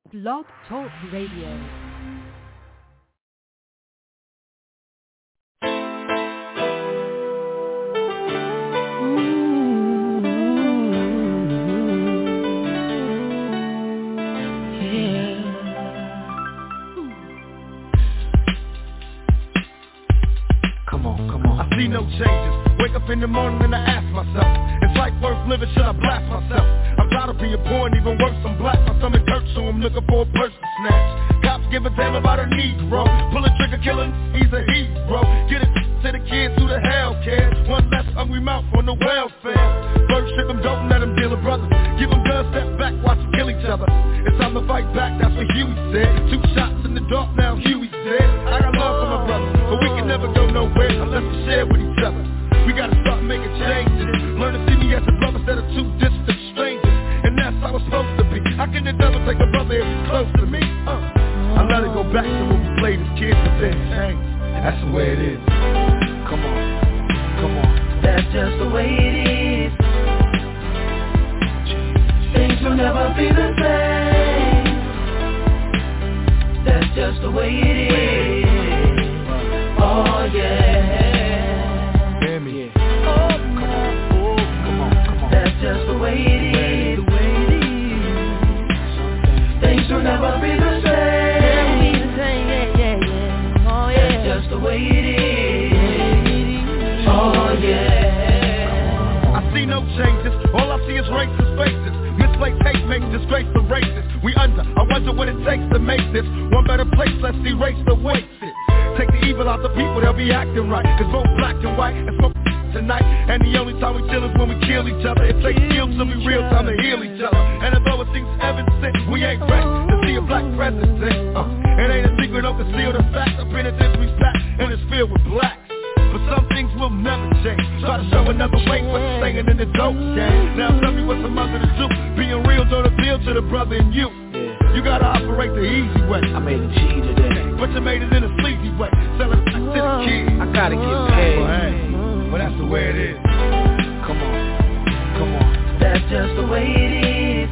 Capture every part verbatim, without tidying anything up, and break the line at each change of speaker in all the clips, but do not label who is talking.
Blog Talk Radio.
No changes. Wake up in the morning and I ask myself, is life worth living? Should I blast myself? I'm tired of being poor and even worse, I'm black. My stomach hurts, so I'm looking for a purse to snatch. Cops give a damn about a Negro. Pull a trigger, killing, he's a hero. Get it to the kids who the hell cares. One less hungry mouth on the welfare. First ship them, don't let them deal a brother. Give them guns, step back, watch them kill each other. It's time to fight back, that's what Huey said. Two shots in the dark, now Huey's dead. I got love for my brother, but we can never go nowhere unless we share with each other. We gotta start making changes. Learn to see me as a brother instead of two distant strangers. And that's how it's supposed to be. How can the devil take a brother if he's close to me? Uh, I let it go back to when we played as kids, but then changed. That's the way it is. Come on, come on.
That's just the way it is. Things will never be the same. That's just the way it is. Oh yeah.
Hear me.
Oh, come on,
oh, come on, come on.
That's just the way it is. The way it is. Things will never be the same. Never be the same. Yeah, yeah, yeah. Oh yeah. That's just the way it is. Oh yeah.
I see no changes. All I see is racist faces. Misplaced hate makes disgrace the racist. We under. I wonder what it takes to make this one better place. Let's erase the wasted. Take the evil out the people, they'll be acting right. It's both black and white, and smoke tonight. And the only time we chill is when we kill each other. It takes skills to be real time to heal each other. And although it seems evident, we ain't ready to see a black president. uh, It ain't a secret, don't conceal the fact. I've been in disrespect, and it's filled with blacks. But some things will never change. Try to show another way, but staying in the dope game. Now tell me what's a mother to do. Being real don't appeal to the brother in you. You gotta operate the easy way.
I made a G today,
but you made it in a sleazy way. Sell it back to the kids.
I gotta get paid.
Well, hey, well that's the way it is.
Come on, come on.
That's just the way it is.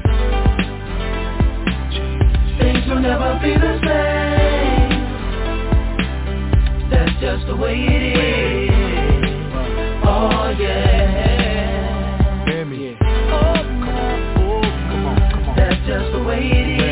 Things will never be the same. That's just the way it is. Oh yeah.
Hear me.
Oh come on,
oh come on, come on.
That's just the way it is.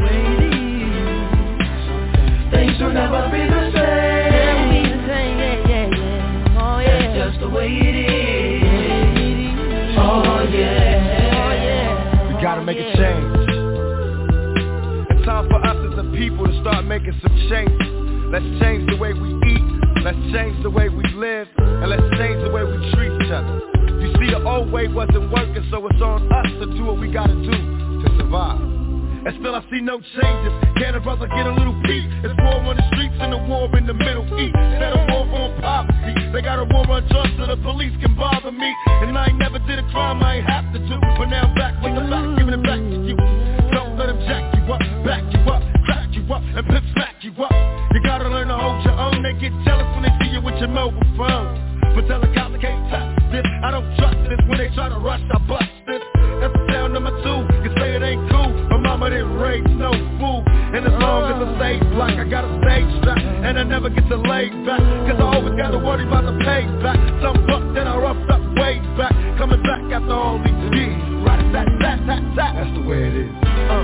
Things will never be the same. Never be the same, yeah, yeah, yeah. Oh yeah. That's just the way it is. Oh yeah. Oh yeah.
We gotta make a change. It's time for us as a people to start making some changes. Let's change the way we eat. Let's change the way we live. And let's change the way we treat each other. You see, the old way wasn't working, so it's on us to do what we gotta do to survive. And still I see no changes. Can a brother get a little peace? It's war on the streets and a war in the Middle East. Instead of war on poverty, they got a war on drugs so the police can bother me. And I ain't never did a crime I ain't have to do. But now I'm back with the back, giving it back to you. Don't let them jack you up, back you up, crack you up, and pimp smack you up. You gotta learn to hold your own. They get jealous when they see you with your mobile phone. But tell the cops I can't touch this. I don't trust this. When they try to rush, I bust this. That's the sound number two. You say it ain't cool. My mama didn't raise no fool. And as long as I stay black, I got a stage strap. And I never get to lay back. Cause I always gotta worry about the payback. Some buck that I roughed up way back. Coming back after all these years. Right, that, that, that, that. That's the way it is. Uh.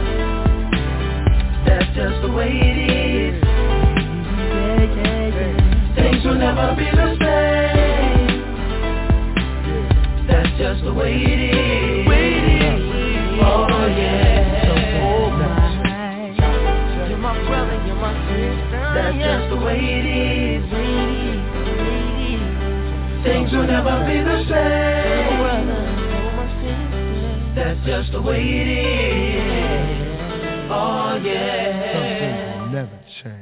That's just the way it is. Yeah, yeah, yeah. Things will never be the same. That's just the way it is. Oh yeah. You're my brother, you're my sister. That's just the way it is. Things will never be the same. That's just the way it is. Oh yeah.
Some things will never change.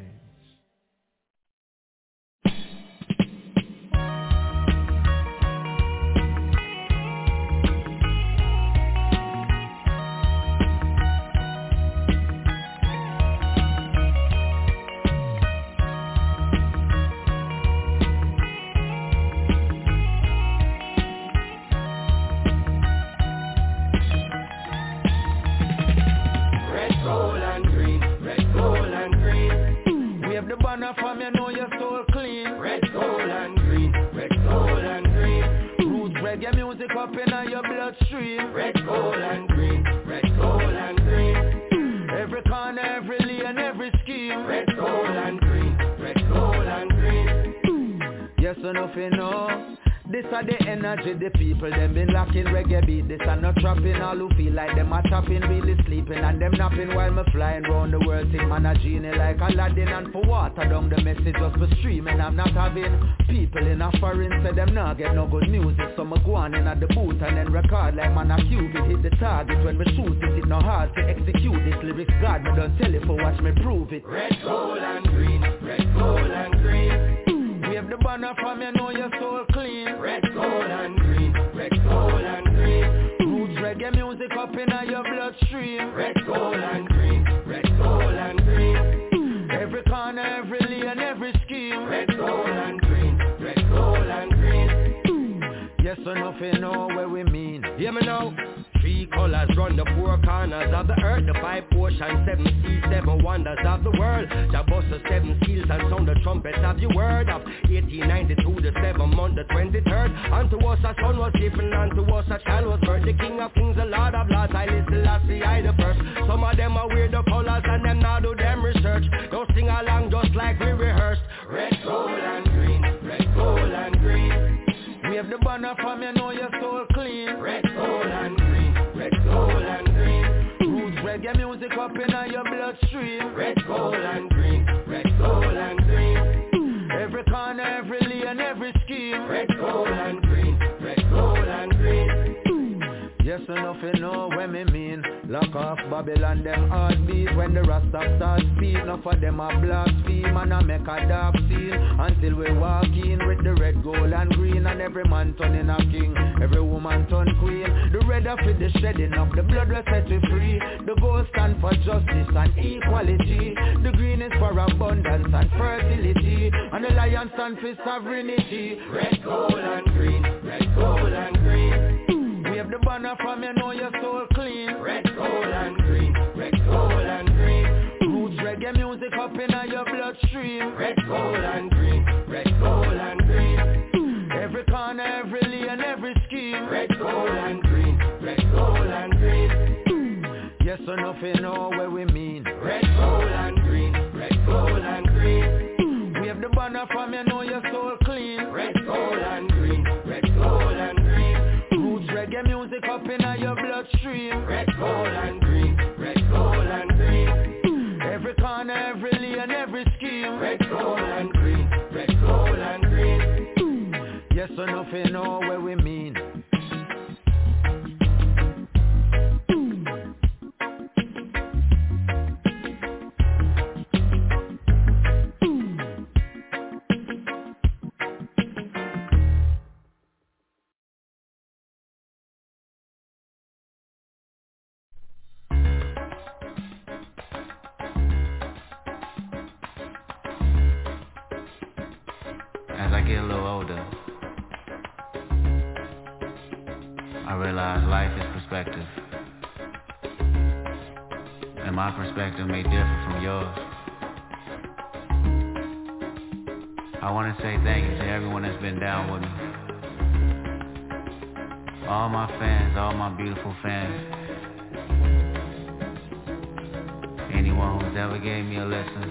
banner from you know your soul clean.
Red, gold and green, red, gold and green.
Roots reggae music up in your bloodstream.
Red, gold and green, red, gold and green.
Every corner, every lane, every scheme.
Red, gold and green, red, gold and green.
Yes, enough you know. This are the energy, the people, them been locking reggae beat. This are not trapping, all who feel like them are tapping, really sleeping, and them napping while me flying round the world. Think man a genie like Aladdin, and for water down the message just for streaming. I'm not having people in a foreign say them not get no good music. So me go on in at the booth and then record like man a cube. It hit the target when me shoot it, it no hard to execute this lyrics. God me don't tell it for watch me prove it.
Red, gold and green, red, gold and green.
Wave the banner from you know your soul clean.
Red, gold and green, red, gold and green.
Roots reggae music up in your bloodstream.
Red, gold and green, red, gold and green.
Every corner, every lane, every scheme.
Red, gold and green, red, gold and green.
Yes or nothing know where we mean.
Hear me now. Three colors run the four corners of the earth. The five oceans, seven seas, seven wonders of the world. Jah bust the seven seals and sound the trumpets of your word. Of eighteen ninety-two, the seventh month, the twenty-third. Unto us a son was given, unto us a child was birthed. The King of kings, the Lord of lords, I listen last, see I the first. Some of them are weird the colors and them now do them research. Don't sing along just like we rehearsed. Red, gold and green, red, gold and green.
Wave the banner from you know your soul clean.
Red, gold and green, red, gold and green.
Roots reggae music up in your bloodstream.
Red, gold and green, red, gold and green.
Every corner, every lane, every scheme.
Red, gold and green, red, gold and green.
Yes enough you know what me mean. Lock off Babylon them heartbeat. When the Rasta start speak, enough of them a blaspheme and a make a dark scene. Until we walk in with the red, gold and green. And every man turning a king, every woman turn queen. The red of it, the shedding of the blood will set you free. The gold stand for justice and equality. The green is for abundance and fertility. And the lion stand for sovereignty.
Red, gold and green, red, gold and green.
Wave the banner from you know your soul clean.
Red, gold and green, red, gold and green.
Roots reggae music up in your bloodstream.
Red, gold and green, red, gold and green.
Every corner, every lane, every scheme.
Red, gold and green, red, gold and green.
Yes or nothing know where we mean.
Red, gold and green, red, gold and green.
Wave the banner from you know your soul clean.
Red, gold and green, red, gold and green.
Roots reggae music up in your bloodstream.
Red, gold and green, red, gold and green.
Every corner, every lane, every scheme.
Red, gold and green, red, gold and green.
Yes or nothing know where we mean.
As I get a little older, I realize life is perspective. And my perspective may differ from yours. I want to say thank you to everyone that's been down with me. All my fans, all my beautiful fans. Anyone who's ever gave me a listen.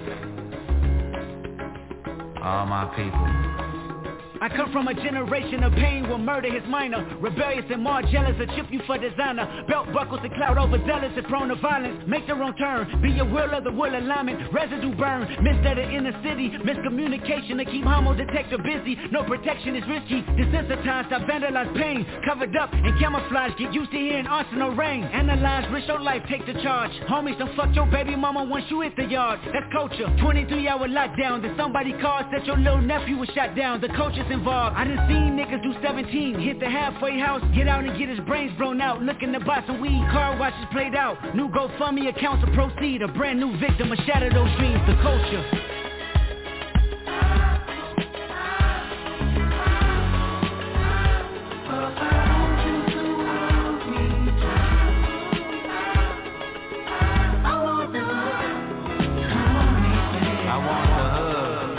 All my people.
I come from a generation of pain where murder is minor. Rebellious and more jealous, a chip you for designer. Belt buckles and cloud overzealous and prone to violence. Make their own turn, be a will of the will alignment. Residue burn, misled in the city. Miscommunication to keep homo detector busy. No protection is risky, desensitized, I vandalize pain. Covered up and camouflage, get used to hearing arsenal rain. Analyze, risk your life, take the charge. Homies, don't fuck your baby mama once you hit the yard. That's culture, twenty-three hour lockdown. Then somebody called, said your little nephew was shot down. The culture's involved. I done seen niggas do seventeen, hit the halfway house, get out and get his brains blown out. Looking to buy some weed, car washes played out. New GoFundMe accounts to proceed, a brand new victim, a shatter those dreams, the culture.
I want the hood.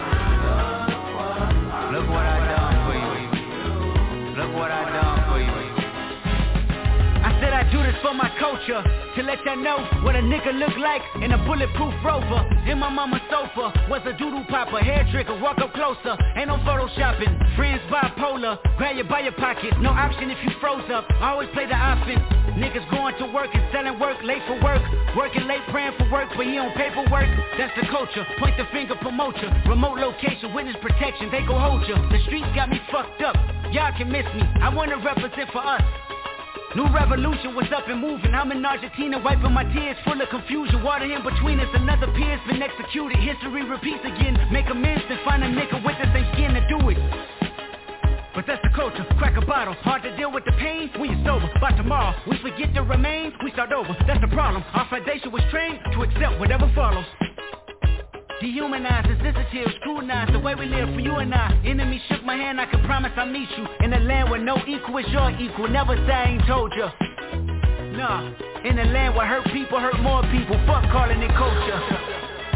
culture. To let y'all know what a nigga look like in a bulletproof Rover. In my mama's sofa was a doodle popper, hair trigger, walk up closer. Ain't no photoshopping, friends bipolar. Grab you by your pockets, no option if you froze up. I always play the offense. Niggas going to work and selling work, late for work. Working late, praying for work, but he on paperwork. That's the culture, point the finger, promote you. Remote location, witness protection, they go hold you. The streets got me fucked up, y'all can miss me. I wanna represent for us. New revolution was up and moving. I'm in Argentina wiping my tears, full of confusion. Water in between us, another peer's been executed. History repeats again, make amends and find a nigga with the same skin to do it. But that's the culture, crack a bottle. Hard to deal with the pain when you're sober. By tomorrow, we forget the remains, we start over. That's the problem, our foundation was trained to accept whatever follows. Dehumanized, insensitive, scrutinized the way we live for you and I. Enemy shook my hand, I can promise I'll meet you in a land where no equal is your equal. Never say I ain't told ya. Nah, in a land where hurt people hurt more people. Fuck calling it culture.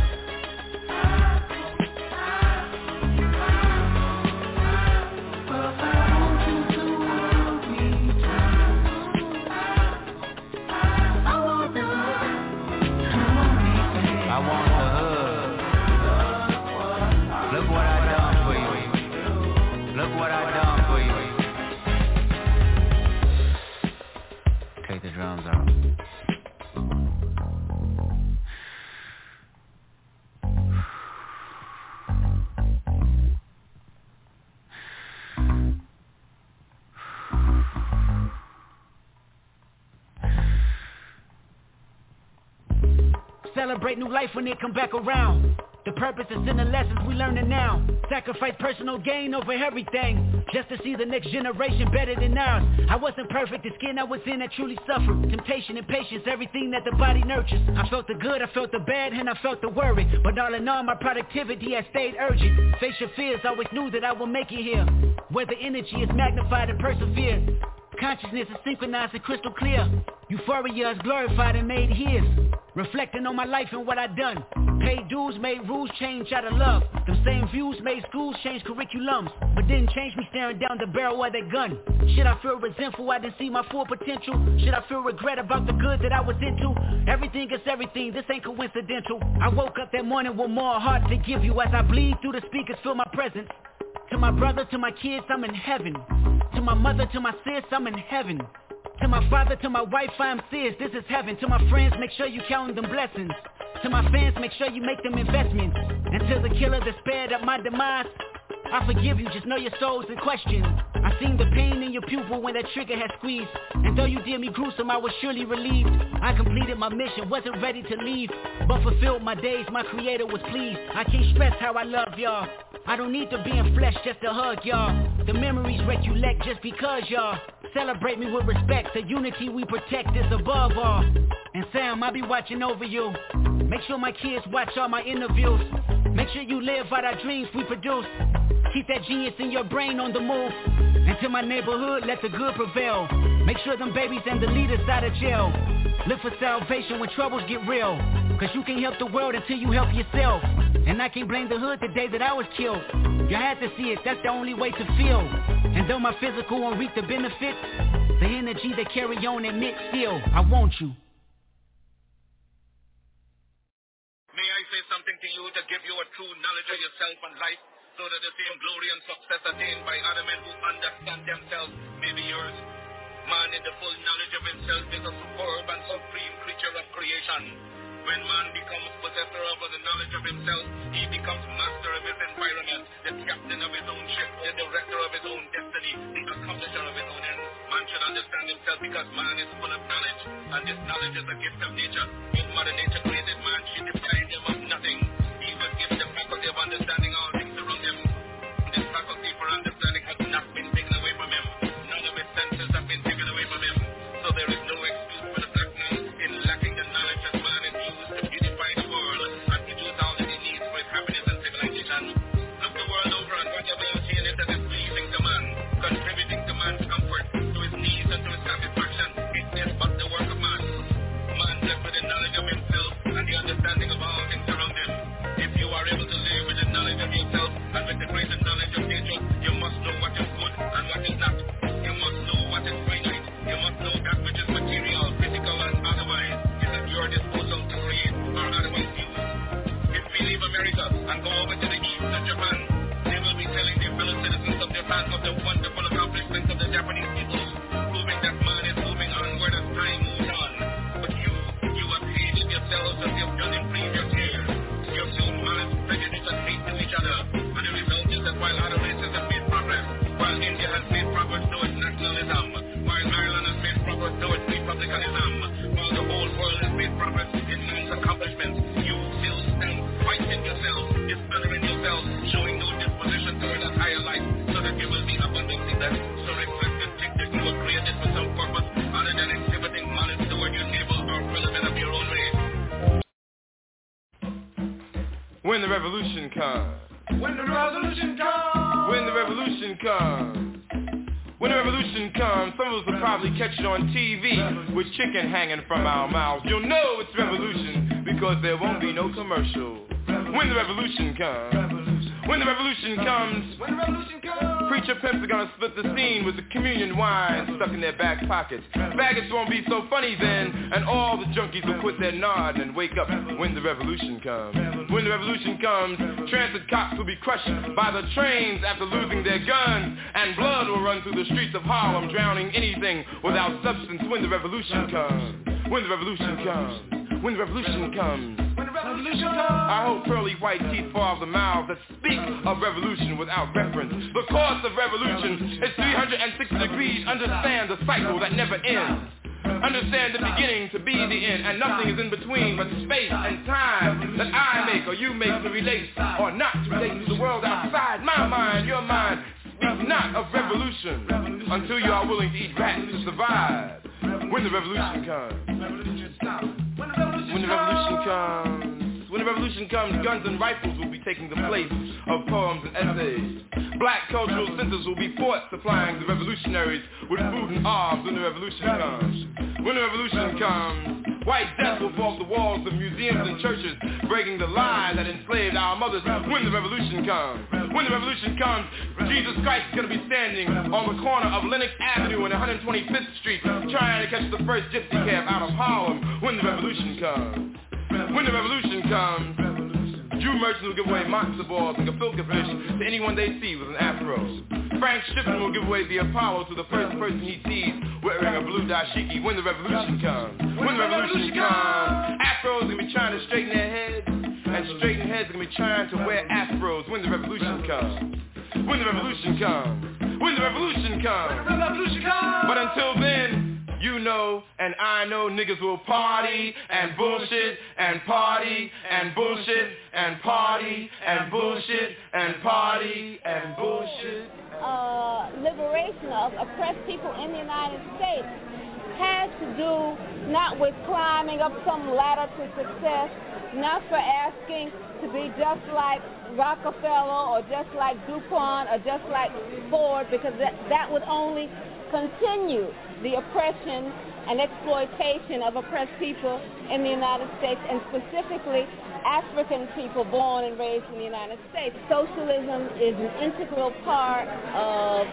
Drums out.
Celebrate new life when it come back around. The purpose is in the lessons we learning now. Sacrifice personal gain over everything, just to see the next generation better than ours. I wasn't perfect, the skin I was in that truly suffered. Temptation and patience, everything that the body nurtures. I felt the good, I felt the bad, and I felt the worry. But all in all, my productivity has stayed urgent. Face your fears, always knew that I would make it here. Where the energy is magnified and persevered. Consciousness is synchronized and crystal clear. Euphoria is glorified and made his. Reflecting on my life and what I done. Paid dues, made rules change out of love. Them same views made schools change curriculums, but didn't change me staring down the barrel of that gun. Should I feel resentful I didn't see my full potential? Should I feel regret about the good that I was into? Everything is everything, this ain't coincidental. I woke up that morning with more heart to give you. As I bleed through the speakers, feel my presence. To my brother, to my kids, I'm in heaven. To my mother, to my sis, I'm in heaven. To my father, to my wife, I'm serious, this is heaven. To my friends, make sure you count them blessings. To my fans, make sure you make them investments. And to the killer that spared at my demise, I forgive you, just know your soul's in question. I seen the pain in your pupil when that trigger had squeezed. And though you did me gruesome, I was surely relieved. I completed my mission, wasn't ready to leave, but fulfilled my days, my creator was pleased. I can't stress how I love y'all. I don't need to be in flesh just to hug y'all. The memories recollect just because y'all celebrate me with respect. The unity we protect is above all. And Sam, I'll be watching over you. Make sure my kids watch all my interviews. Make sure you live out our dreams we produce. Keep that genius in your brain on the move. And to my neighborhood, let the good prevail. Make sure them babies and the leaders out of jail. Live for salvation when troubles get real. Cause you can't help the world until you help yourself. And I can't blame the hood the day that I was killed. You had to see it, that's the only way to feel. And though my physical won't reap the benefits, the energy they carry on admit still, I want you.
May I say something to you to give you a true knowledge of yourself and life, so that the same glory and success attained by other men who understand themselves may be yours. Man in the full knowledge of himself is a superb and supreme creature of creation. When man becomes possessor of the knowledge of himself, he becomes master of his environment, the captain of his own ship, the director of his own destiny, the accomplisher of his own ends. Man should understand himself because man is full of knowledge, and this knowledge is a gift of nature. When Mother Nature created man, she deprived him of nothing. He was given the faculty of understanding all things around him. This faculty for understanding has not been taken away from him. None of his senses have been taken away from him. So there is no excuse for the black man in lacking the knowledge that man is used to beautify the world and produce all that he needs for his happiness and civilization. Look the world over and whatever you see in it that is pleasing to man, contributing to man's comfort, to his needs and to his satisfaction, it is but the work of man. Man left with the knowledge of himself and the understanding of all things around him. If you are able to live with the knowledge of yourself and with the greater knowledge of nature, you must know what is good and what is not. You must know what is finite. You must know that which is material, physical and otherwise.
When the revolution comes.
When the revolution comes.
When the revolution comes. When the revolution comes, some of us will probably catch it on T V with chicken hanging from our mouths. You'll know it's revolution because there won't be no commercial. When the revolution comes. When the revolution comes.
When the revolution comes.
Preacher pimps are gonna split the scene with the communion wine stuck in their back pockets. Faggots won't be so funny then, and all the junkies will quit their nod and wake up when the revolution comes. When the revolution comes, transit cops will be crushed by the trains after losing their guns, and blood will run through the streets of Harlem, drowning anything without substance. When the revolution comes. When the revolution comes. When the revolution comes.
When the revolution comes.
I hope pearly white teeth fall off the mouths that speak of revolution without reference. The course of revolution is three hundred sixty degrees. Understand the cycle that never ends. Understand the beginning to be the end, and nothing is in between but space and time that I make or you make to relate or not to relate to the world outside. My mind, your mind, speak not of revolution until you are willing to eat rats to survive. When the revolution comes. When the revolution comes. When the revolution comes, guns and rifles will be taking the place of poems and essays. Black cultural centers will be forts supplying the revolutionaries with food and arms when the revolution comes. When the revolution comes, white death will walk the walls of museums and churches, breaking the lie that enslaved our mothers. When the revolution comes. When the revolution comes, Jesus Christ is going to be standing on the corner of Lenox Avenue and one hundred twenty-fifth Street, trying to catch the first gypsy cab out of Harlem. When the revolution comes. When the revolution comes, Jew merchants will give away matzo balls and gefilte fish to anyone they see with an afro. Frank Shippen will give away the Apollo to the first person he sees wearing a blue dashiki. When the revolution comes. When the revolution comes, afros are going to be trying to straighten their heads, and straightened heads are going to be trying to wear afros. When the revolution comes. When the revolution comes. When the revolution comes.
When the revolution comes.
But until then, you know and I know niggas will party and bullshit and party and bullshit and party and bullshit and party and bullshit.
Uh, liberation of oppressed people in the United States has to do not with climbing up some ladder to success, not for asking to be just like Rockefeller or just like DuPont or just like Ford, because that, that would only continue the oppression and exploitation of oppressed people in the United States, and specifically African people born and raised in the United States. Socialism is an integral part of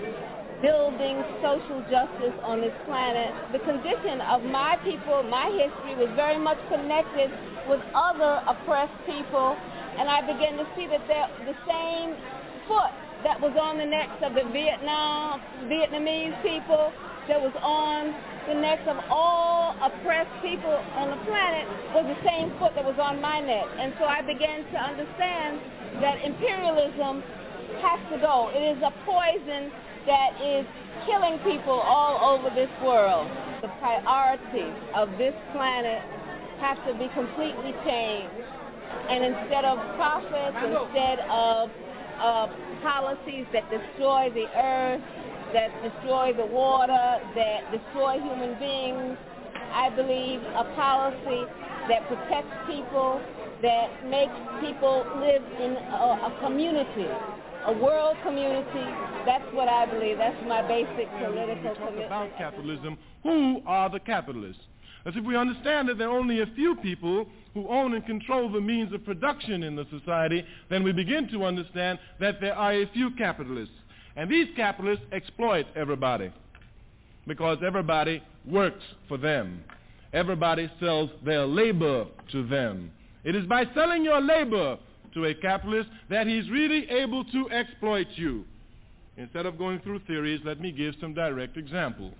building social justice on this planet. The condition of my people, my history, was very much connected with other oppressed people, and I began to see that the same foot that was on the necks of the Vietnam, Vietnamese people, that was on the necks of all oppressed people on the planet, was the same foot that was on my neck. And so I began to understand that imperialism has to go. It is a poison that is killing people all over this world. The priorities of this planet have to be completely changed. And instead of profits, instead of uh, policies that destroy the earth, that destroy the water, that destroy human beings, I believe a policy that protects people, that makes people live in a, a community, a world community. That's what I believe. That's my basic political commitment.
About capitalism, who are the capitalists? As if we understand that there are only a few people who own and control the means of production in the society, then we begin to understand that there are a few capitalists. And these capitalists exploit everybody because everybody works for them. Everybody sells their labor to them. It is by selling your labor to a capitalist that he's really able to exploit you. Instead of going through theories, let me give some direct example.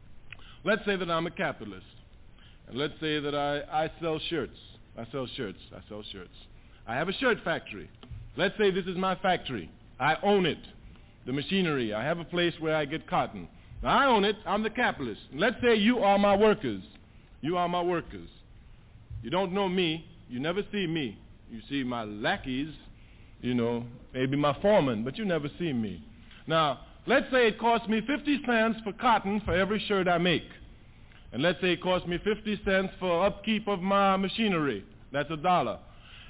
Let's say that I'm a capitalist. And let's say that I, I sell shirts. I sell shirts. I sell shirts. I have a shirt factory. Let's say this is my factory. I own it. The machinery. I have a place where I get cotton. Now, I own it. I'm the capitalist. Let's say you are my workers. You are my workers. You don't know me. You never see me. You see my lackeys, you know, maybe my foreman, but you never see me. Now, let's say it costs me fifty cents for cotton for every shirt I make. And let's say it costs me fifty cents for upkeep of my machinery. That's a dollar.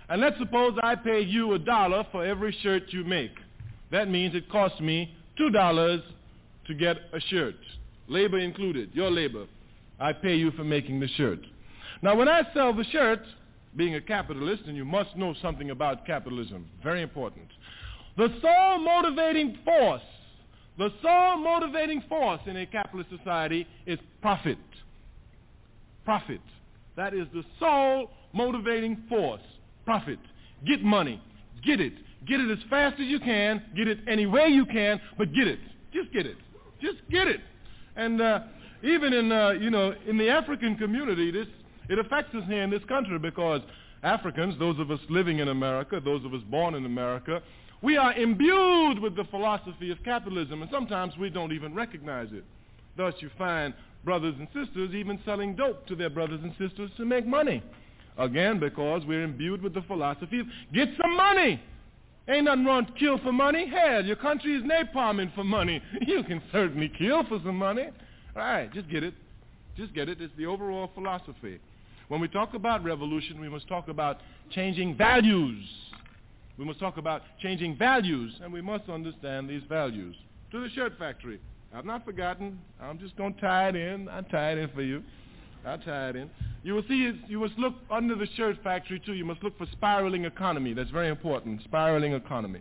And let's suppose I pay you a dollar for every shirt you make. That means it costs me two dollars to get a shirt, labor included, your labor. I pay you for making the shirt. Now, when I sell the shirt, being a capitalist, and you must know something about capitalism, very important, the sole motivating force, the sole motivating force in a capitalist society is profit. Profit. That is the sole motivating force. Profit. Get money. Get it. Get it as fast as you can. Get it any way you can, but get it. Just get it. Just get it. And uh, even in, uh, you know, in the African community, this it affects us here in this country because Africans, those of us living in America, those of us born in America, we are imbued with the philosophy of capitalism, and sometimes we don't even recognize it. Thus, you find brothers and sisters even selling dope to their brothers and sisters to make money. Again, because we're imbued with the philosophy of get some money. Ain't nothing wrong to kill for money. Hell, your country is napalming for money. You can certainly kill for some money. All right, just get it. Just get it. It's the overall philosophy. When we talk about revolution, we must talk about changing values. We must talk about changing values, and we must understand these values. To the shirt factory. I've not forgotten. I'm just going to tie it in. I'll tie it in for you. I'll tie it in. You will see, you must look under the shirt factory, too. You must look for spiraling economy. That's very important, spiraling economy.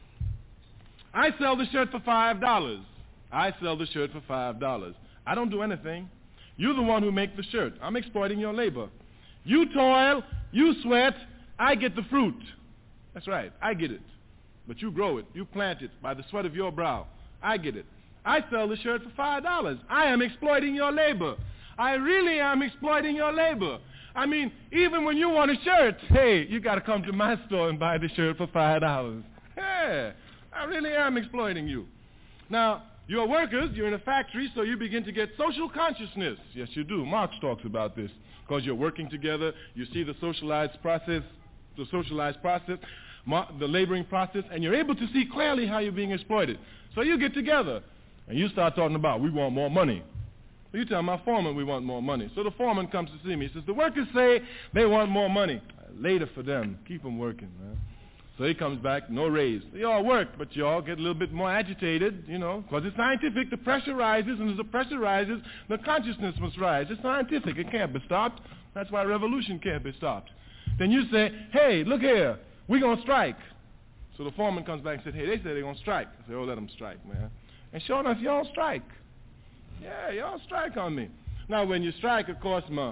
I sell the shirt for five dollars. I sell the shirt for five dollars. I don't do anything. You're the one who make the shirt. I'm exploiting your labor. You toil, you sweat, I get the fruit. That's right, I get it. But you grow it, you plant it by the sweat of your brow. I get it. I sell the shirt for five dollars. I am exploiting your labor. I really am exploiting your labor. I mean, even when you want a shirt, hey, you got to come to my store and buy the shirt for five dollars. Yeah, I really am exploiting you. Now, you're workers, you're in a factory, so you begin to get social consciousness. Yes, you do. Marx talks about this. Because you're working together, you see the socialized process, the socialized process, the laboring process, and you're able to see clearly how you're being exploited. So you get together, and you start talking about, we want more money. So you tell my foreman we want more money. So the foreman comes to see me. He says, the workers say they want more money. Later for them. Keep them working, man. So he comes back, no raise. They all work, but you all get a little bit more agitated, you know, because it's scientific. The pressure rises, and as the pressure rises, the consciousness must rise. It's scientific. It can't be stopped. That's why revolution can't be stopped. Then you say, hey, look here, we're going to strike. So the foreman comes back and says, hey, they say they're going to strike. I say, oh, let them strike, man. And sure enough, y'all strike. Yeah, y'all strike on me. Now, when you strike, of course, my,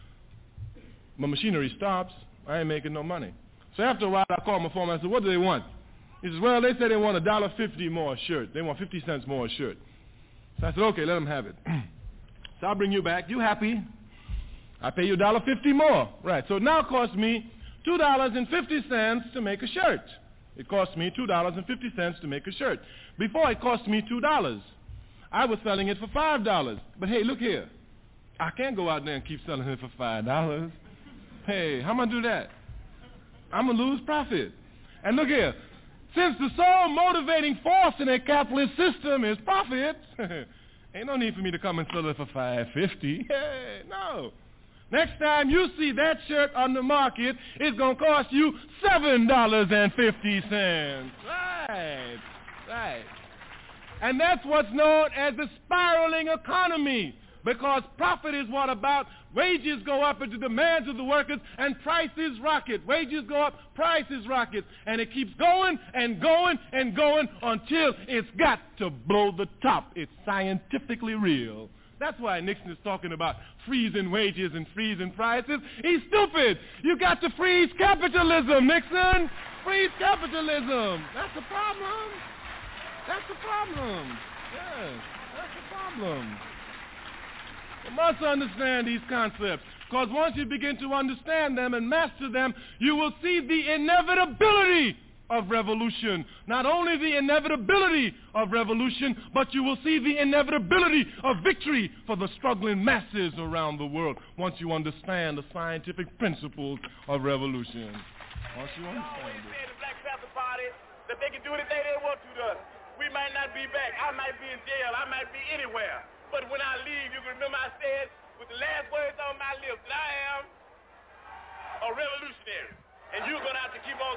my machinery stops. I ain't making no money. So after a while, I called my foreman. I said, what do they want? He says, well, they say they want a dollar fifty more a shirt. They want fifty cents more a shirt. So I said, okay, let them have it. So I'll bring you back. You happy? I pay you a dollar fifty more. Right. So it now costs me two dollars and fifty cents to make a shirt. It cost me two dollars and fifty cents to make a shirt. Before, it cost me two dollars. I was selling it for five dollars. But hey, look here. I can't go out there and keep selling it for five dollars. Hey, how am I going to do that? I'm going to lose profit. And look here, since the sole motivating force in a capitalist system is profit, ain't no need for me to come and sell it for five fifty. Hey, no. Next time you see that shirt on the market, it's going to cost you seven dollars and fifty cents. Right, right. And that's what's known as the spiraling economy. Because profit is what about wages go up into demands of the workers and prices rocket. Wages go up, prices rocket. And it keeps going and going and going until it's got to blow the top. It's scientifically real. That's why Nixon is talking about freezing wages and freezing prices. He's stupid. You got to freeze capitalism, Nixon. Freeze capitalism. That's the problem. That's the problem. Yes, that's the problem. You must understand these concepts, because once you begin to understand them and master them, you will see the inevitability of revolution. Not only the inevitability of revolution, but you will see the inevitability of victory for the struggling masses around the world once you understand the scientific principles of revolution. Once you understand it.
The Black Panther Party, that they can do anything they want to to us. We might not be back. I might be in jail. I might be anywhere. But when I leave, you can remember I said with the last words on my lips that I am a revolutionary. And you're going to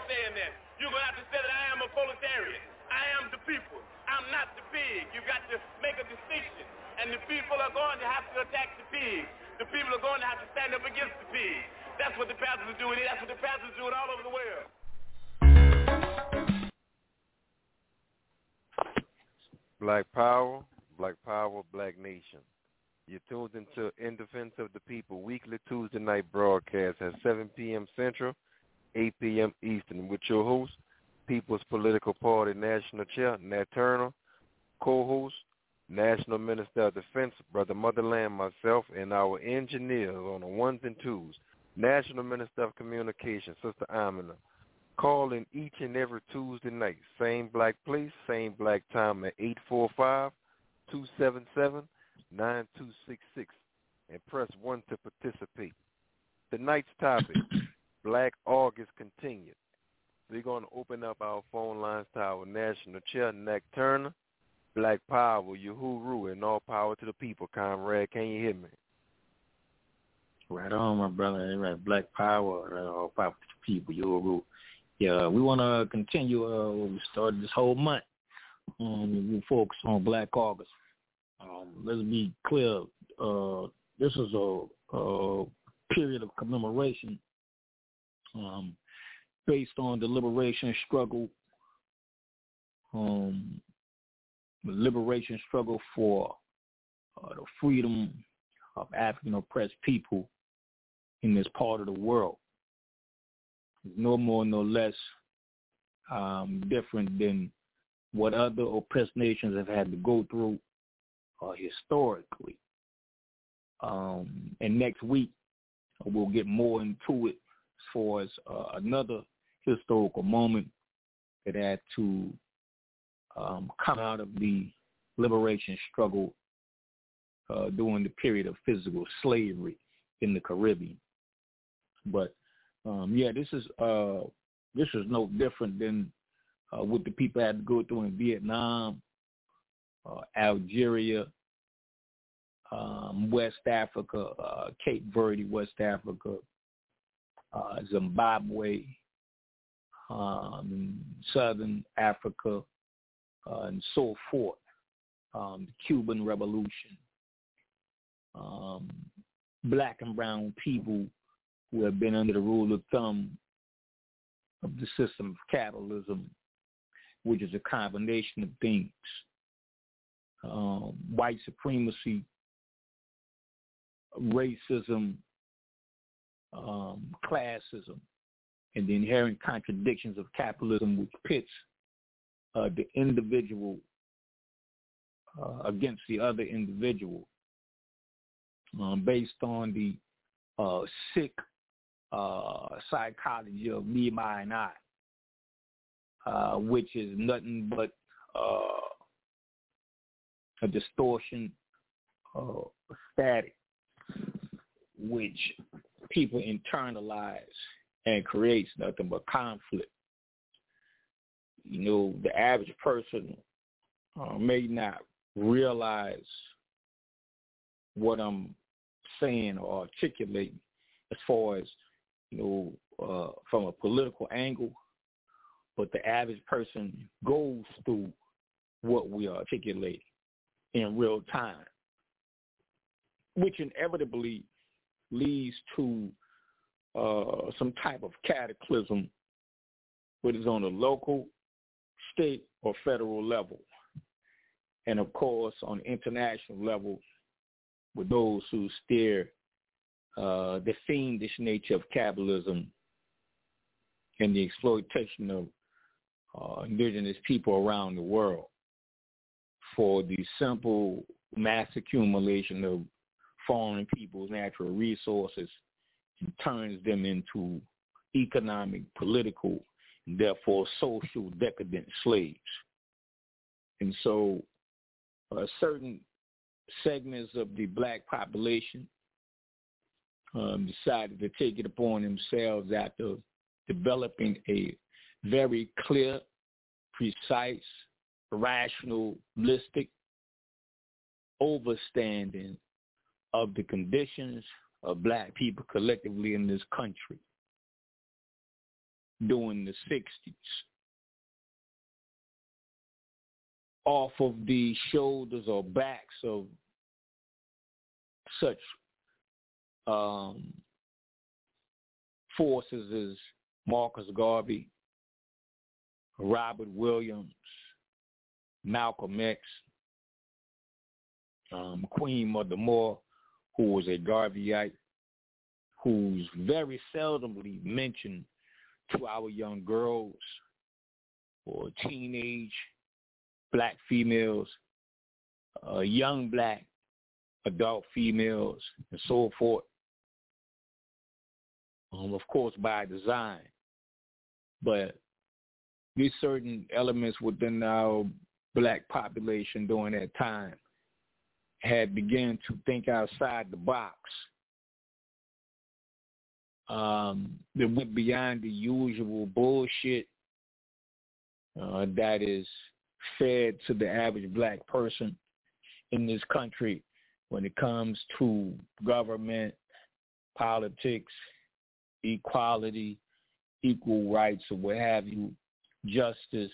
saying that. You're going to have to say that I am a proletarian. I am the people. I'm not the pig. You got to make a distinction. And the people are going to have to attack the pig. The people are going to have to stand up against the pig. That's what the pastors are doing here. That's what the pastors are doing all over the world.
Black Power, Black Power, Black Nation. You're tuned into In Defense of the People weekly Tuesday night broadcast at seven p.m. Central, eight p.m. Eastern with your host, People's Political Party National Chair, Nat Turner, co-host, National Minister of Defense, Brother Motherland, myself, and our engineers on the ones and twos, National Minister of Communication, Sister Amina. Call in each and every Tuesday night, same black place, same black time at eight four five, two seven seven, nine two six six and press one to participate. Tonight's topic, Black August continued. We're going to open up our phone lines to our National Chair, Nat Turner. Black Power, Uhuru, and all power to the people, comrade. Can you hear me?
Right on, my brother. Right, Black Power, right, all power to the people, Uhuru. Yeah, we want to continue uh, what we started this whole month. Um, we focus on Black August. Um, let's be clear. Uh, this is a, a period of commemoration um, based on the liberation struggle, um, the liberation struggle for uh, the freedom of African oppressed people in this part of the world. No more, no less um, different than what other oppressed nations have had to go through uh, historically. Um, and next week, we'll get more into it as far as uh, another historical moment that had to um, come out of the liberation struggle uh, during the period of physical slavery in the Caribbean. But um, yeah, this is uh, this is no different than uh, what the people had to go through in Vietnam, uh, Algeria, um, West Africa, uh, Cape Verde, West Africa, uh, Zimbabwe, um, Southern Africa, uh, and so forth. Um, the Cuban Revolution, um, black and brown people who have been under the rule of thumb of the system of capitalism, which is a combination of things. Um, white supremacy, racism, um, classism, and the inherent contradictions of capitalism, which pits uh, the individual uh, against the other individual um, based on the uh, sick uh, psychology of me, my, and I, uh, which is nothing but uh, a distortion, uh, static, which people internalize and creates nothing but conflict. You know, the average person uh, may not realize what I'm saying or articulating as far as, you know, uh, from a political angle, but the average person goes through what we articulate in real time, which inevitably leads to uh, some type of cataclysm, whether it's on the local, state, or federal level. And, of course, on the international level, with those who steer uh, the fiendish nature of capitalism and the exploitation of uh, indigenous people around the world for the simple mass accumulation of foreign people's natural resources and turns them into economic, political, and therefore social decadent slaves. And so uh, certain segments of the black population um, decided to take it upon themselves after developing a very clear, precise, rationalistic overstanding of the conditions of black people collectively in this country. during the sixties. Off of the shoulders or backs of such um, forces as Marcus Garvey, Robert Williams, Malcolm X, um, Queen Mother Moore, who was a Garveyite, who's very seldomly mentioned to our young girls or teenage black females, uh, young black adult females, and so forth. Um, of course, by design. But these certain elements within our black population during that time had begun to think outside the box. Um, they went beyond the usual bullshit uh, that is fed to the average black person in this country when it comes to government, politics, equality, equal rights, or what have you, justice,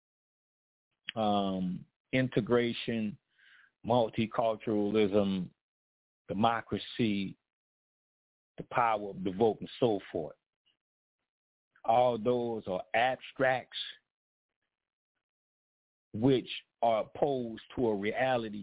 um, integration, multiculturalism, democracy, the power of the vote, and so forth. All those are abstracts which are opposed to a reality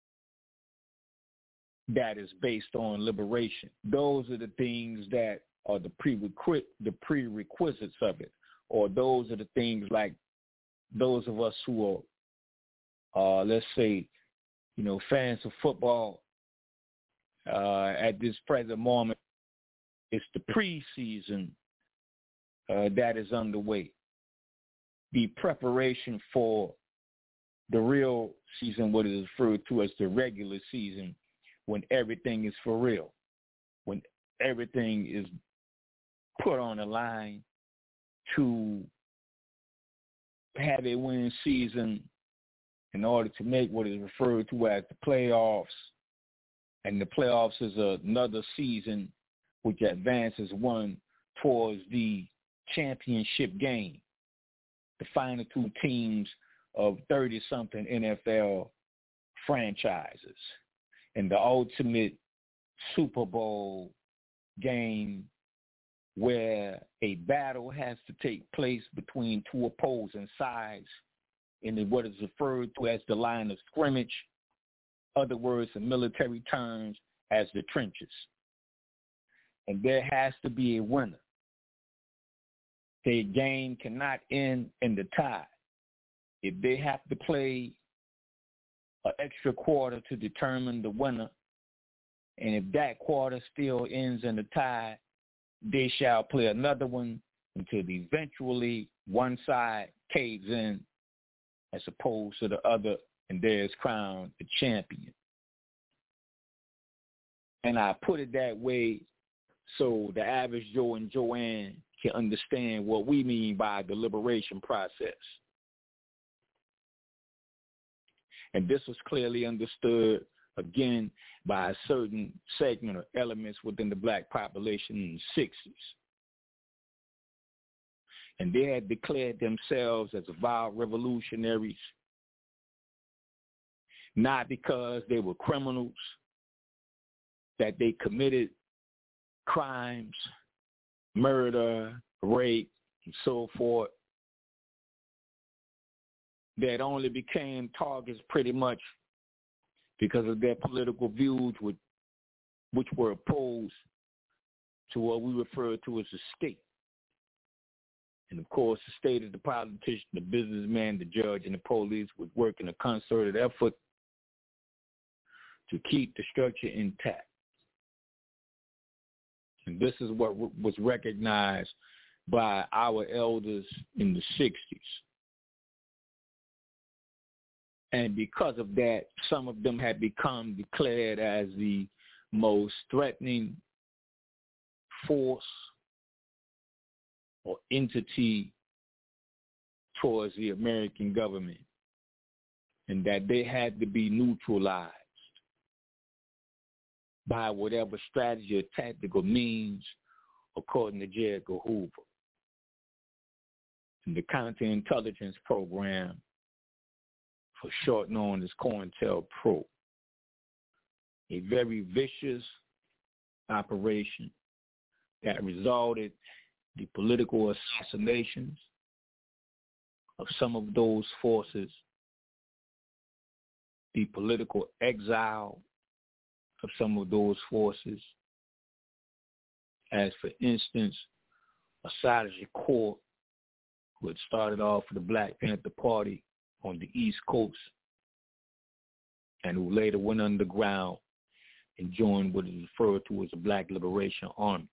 that is based on liberation. Those are the things that are the prerequis- the prerequisites of it, or those are the things like those of us who are, uh, let's say, you know, fans of football uh, at this present moment. It's the preseason uh, that is underway. The preparation for the real season, what is referred to as the regular season, when everything is for real, when everything is put on the line to have a winning season in order to make what is referred to as the playoffs. And the playoffs is another season which advances one towards the championship game, the final two teams of thirty-something N F L franchises, and the ultimate Super Bowl game where a battle has to take place between two opposing sides in what is referred to as the line of scrimmage, other words in military terms as the trenches. And there has to be a winner. The game cannot end in the tie. If they have to play an extra quarter to determine the winner, and if that quarter still ends in a tie, they shall play another one until eventually one side caves in as opposed to the other, and there is crowned the champion. And I put it that way so the average Joe and Joanne can understand what we mean by the liberation process. And this was clearly understood, again, by a certain segment or elements within the black population in the sixties. And they had declared themselves as avowed revolutionaries, not because they were criminals, that they committed crimes, murder, rape, and so forth, that only became targets pretty much because of their political views, which, which were opposed to what we refer to as the state. And, of course, the state is the politician, the businessman, the judge, and the police would work in a concerted effort to keep the structure intact. And this is what was recognized by our elders in the sixties. And because of that, some of them had become declared as the most threatening force or entity towards the American government, and that they had to be neutralized by whatever strategy or tactical means, according to J. Edgar Hoover. in the counterintelligence program, for short known as COINTELPRO, a very vicious operation that resulted in the political assassinations of some of those forces, the political exile of some of those forces, as for instance, Assata Shakur, who had started off with the Black Panther Party on the East Coast and who later went underground and joined what is referred to as the Black Liberation Army.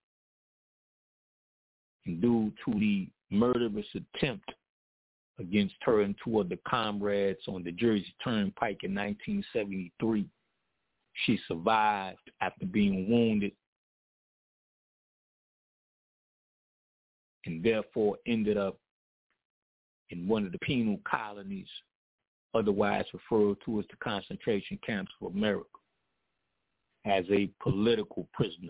And due to the murderous attempt against her and two other comrades on the Jersey Turnpike in nineteen seventy-three, she survived after being wounded and therefore ended up in one of the penal colonies, otherwise referred to as the concentration camps of America, as a political prisoner.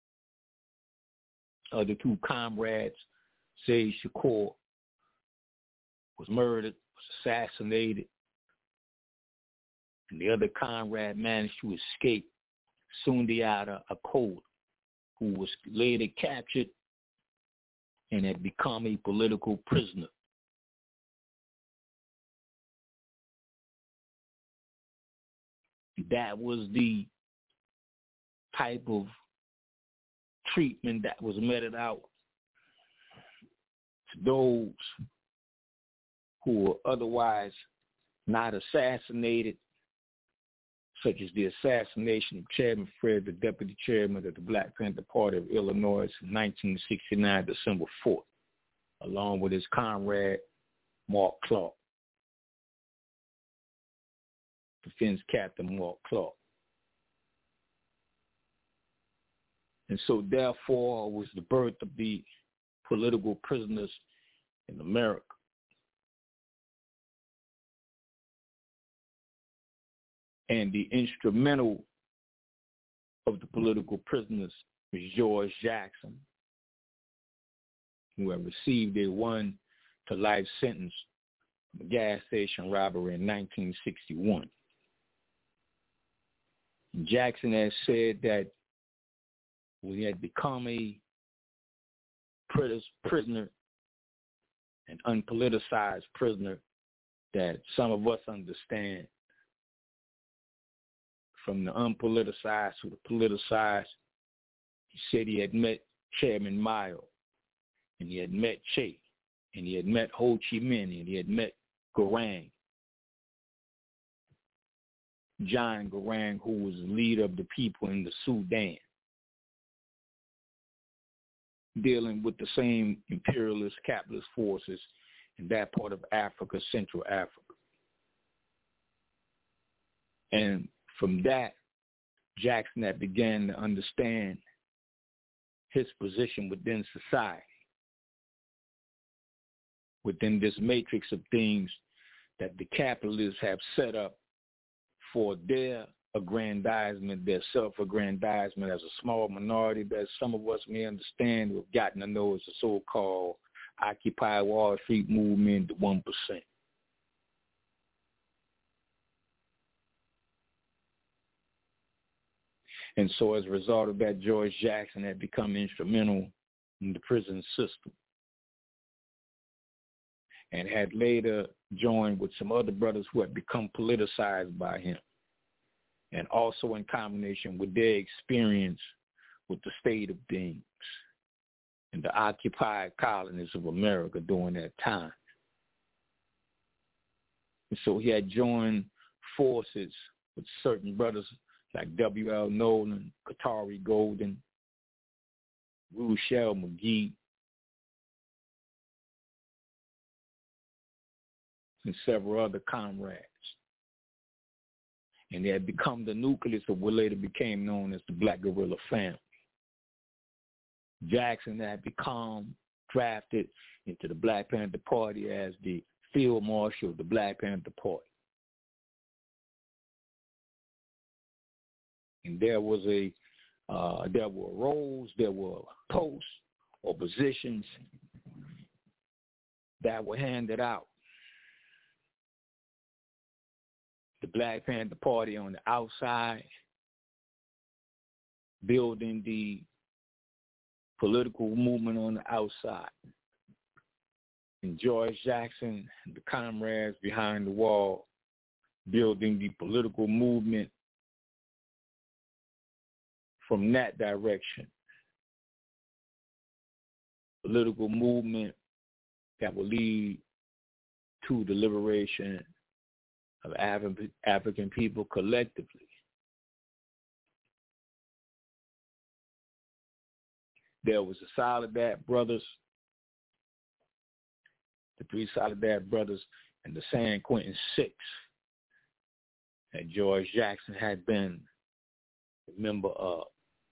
Other two comrades, Said Shakur, was murdered, was assassinated, and the other comrade managed to escape, Sundiata Accord, who was later captured and had become a political prisoner. That was the type of treatment that was meted out to those who were otherwise not assassinated, such as the assassination of Chairman Fred, the deputy chairman of the Black Panther Party of Illinois in nineteen sixty-nine, December fourth, along with his comrade, Mark Clark, Defense Captain Mark Clark. And so therefore was the birth of the political prisoners in America. And the instrumental of the political prisoners was George Jackson, who had received a one to life sentence from a gas station robbery in nineteen sixty-one. And Jackson has said that we had become a prisoner, an unpoliticized prisoner, that some of us understand. From the unpoliticized to the politicized, he said he had met Chairman Mao, and he had met Che, and he had met Ho Chi Minh, and he had met Garang, John Garang, who was the leader of the people in the Sudan, dealing with the same imperialist capitalist forces in that part of Africa, Central Africa. And from that, Jackson had began to understand his position within society, within this matrix of things that the capitalists have set up for their aggrandizement, their self-aggrandizement as a small minority that some of us may understand who have gotten to know as the so-called Occupy Wall Street movement, the one percent. And so as a result of that, George Jackson had become instrumental in the prison system and had later joined with some other brothers who had become politicized by him, and also in combination with their experience with the state of things in the occupied colonies of America during that time. And so he had joined forces with certain brothers like W L Nolan, Qatari Golden, Ruchell McGee, and several other comrades. And they had become the nucleus of what later became known as the Black Guerrilla Family. Jackson had become drafted into the Black Panther Party as the field marshal of the Black Panther Party. And there was a, uh, there were roles, there were posts or positions that were handed out. The Black Panther Party on the outside, building the political movement on the outside. And George Jackson and the comrades behind the wall, building the political movement from that direction. Political movement that will lead to the liberation of Af- African people collectively. There was the Soledad brothers, the three Soledad brothers, and the San Quentin Six that George Jackson had been a member of.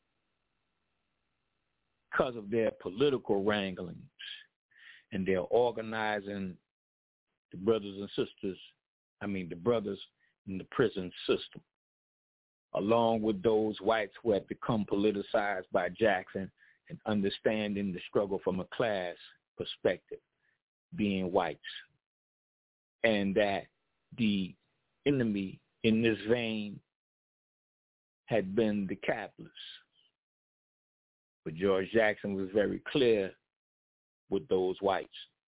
Because of their political wranglings and their organizing the brothers and sisters, I mean the brothers in the prison system, along with those whites who had become politicized by Jackson and understanding the struggle from a class perspective, being whites, and that the enemy in this vein had been the capitalists. But George Jackson was very clear with those whites.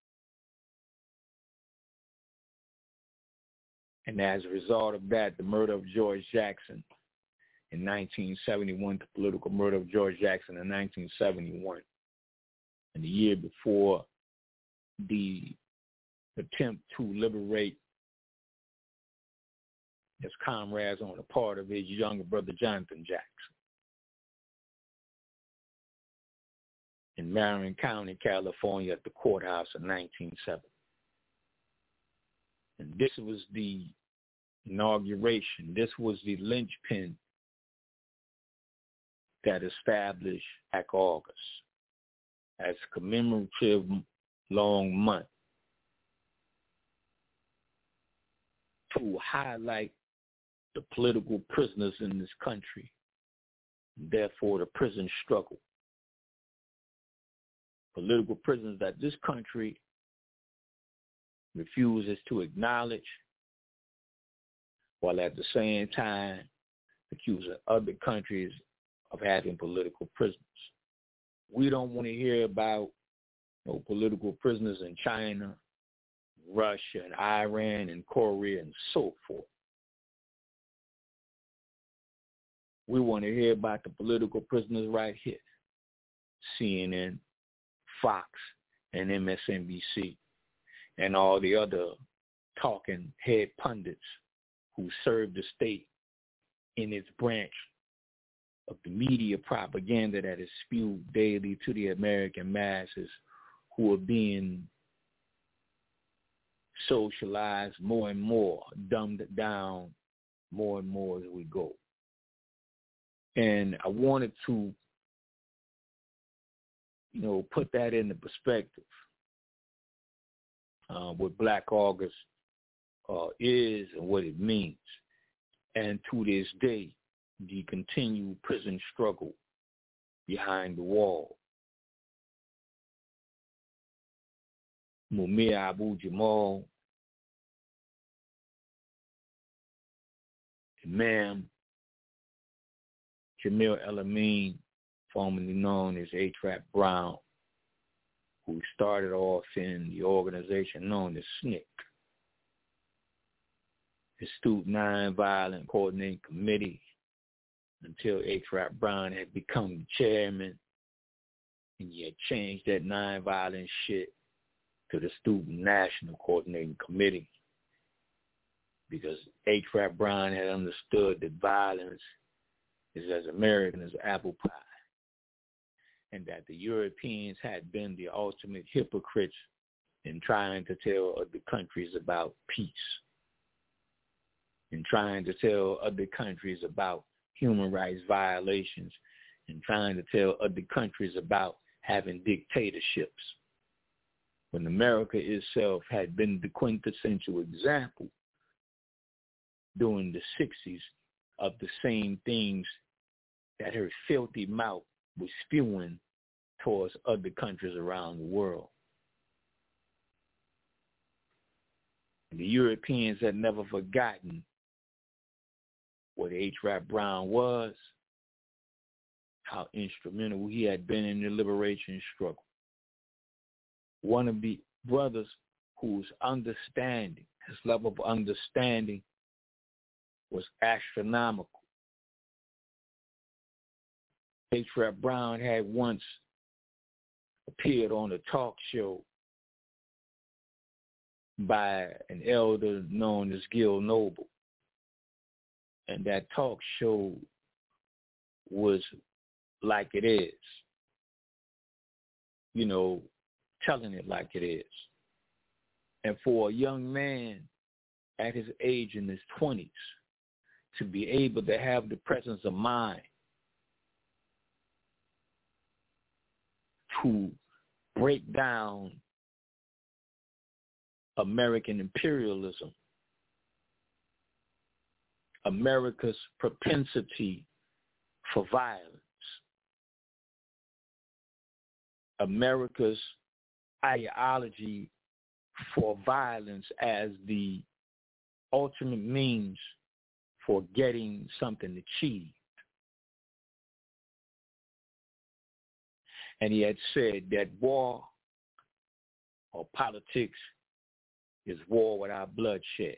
And as a result of that, the murder of George Jackson in nineteen seventy-one, the political murder of George Jackson in nineteen seventy-one, and the year before, the attempt to liberate his comrades on the part of his younger brother, Jonathan Jackson, in Marion County, California, at the courthouse in nineteen seventy. And this was the inauguration. This was the linchpin that established Black August as a commemorative long month to highlight the political prisoners in this country, and therefore the prison struggle. Political prisoners that this country refuses to acknowledge, while at the same time accusing other countries of having political prisoners. We don't want to hear about you know, political prisoners in China, Russia, and Iran, and Korea, and so forth. We want to hear about the political prisoners right here, C N N, Fox, and M S N B C, and all the other talking head pundits who serve the state in its branch of the media propaganda that is spewed daily to the American masses, who are being socialized more and more, dumbed down more and more as we go. And I wanted to, you know, put that into perspective. Uh, what Black August uh, is and what it means. And to this day, the continued prison struggle behind the wall. Mumia Abu-Jamal, Imam Jamil El-Amin, formerly known as A-Trap Brown, who started off in the organization known as S N C C, the Student Nonviolent Coordinating Committee, until A-Trap Brown had become the chairman, and he had changed that nonviolent shit to the Student National Coordinating Committee, because A-Trap Brown had understood that violence is as American as apple pie, and that the Europeans had been the ultimate hypocrites in trying to tell other countries about peace, in trying to tell other countries about human rights violations, and trying to tell other countries about having dictatorships, when America itself had been the quintessential example during the sixties of the same things that her filthy mouth was spewing towards other countries around the world. The Europeans had never forgotten what H. Rap Brown was, how instrumental he had been in the liberation struggle. One of the brothers whose understanding, his level of understanding was astronomical. H. Rap Brown had once appeared on a talk show by an elder known as Gil Noble. And that talk show was like it is. You know, telling it like it is. And for a young man at his age in his twenties to be able to have the presence of mind to break down American imperialism, America's propensity for violence, America's ideology for violence as the ultimate means for getting something achieved. And he had said that war or politics is war without bloodshed.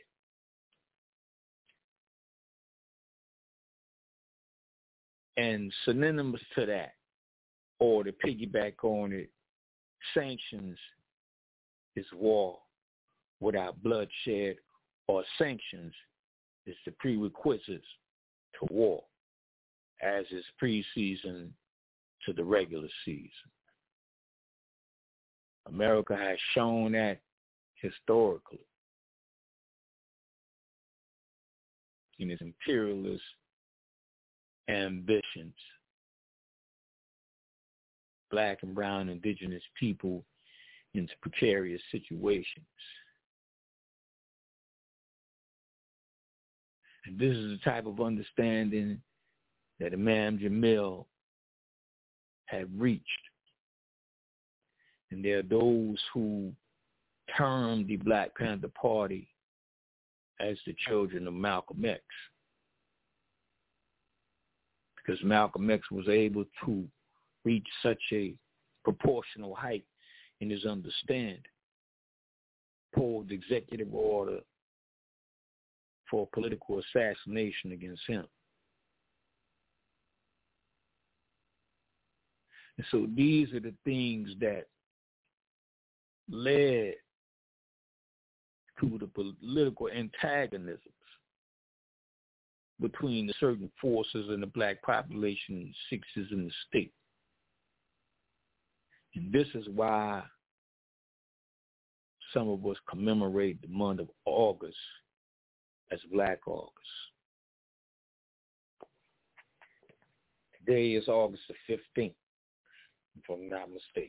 And synonymous to that, or to piggyback on it, sanctions is war without bloodshed, or sanctions is the prerequisites to war, as is preseason to the regular season. America has shown that historically in its imperialist ambitions. Black and brown indigenous people into precarious situations. And this is the type of understanding that Imam Jamil had reached. And there are those who term the Black Panther Party as the children of Malcolm X. Because Malcolm X was able to reach such a proportional height in his understanding, pulled the executive order for political assassination against him. And so these are the things that led to the political antagonisms between the certain forces in the black population, sixes in the state. And this is why some of us commemorate the month of August as Black August. Today is August the fifteenth, if I'm not mistaken.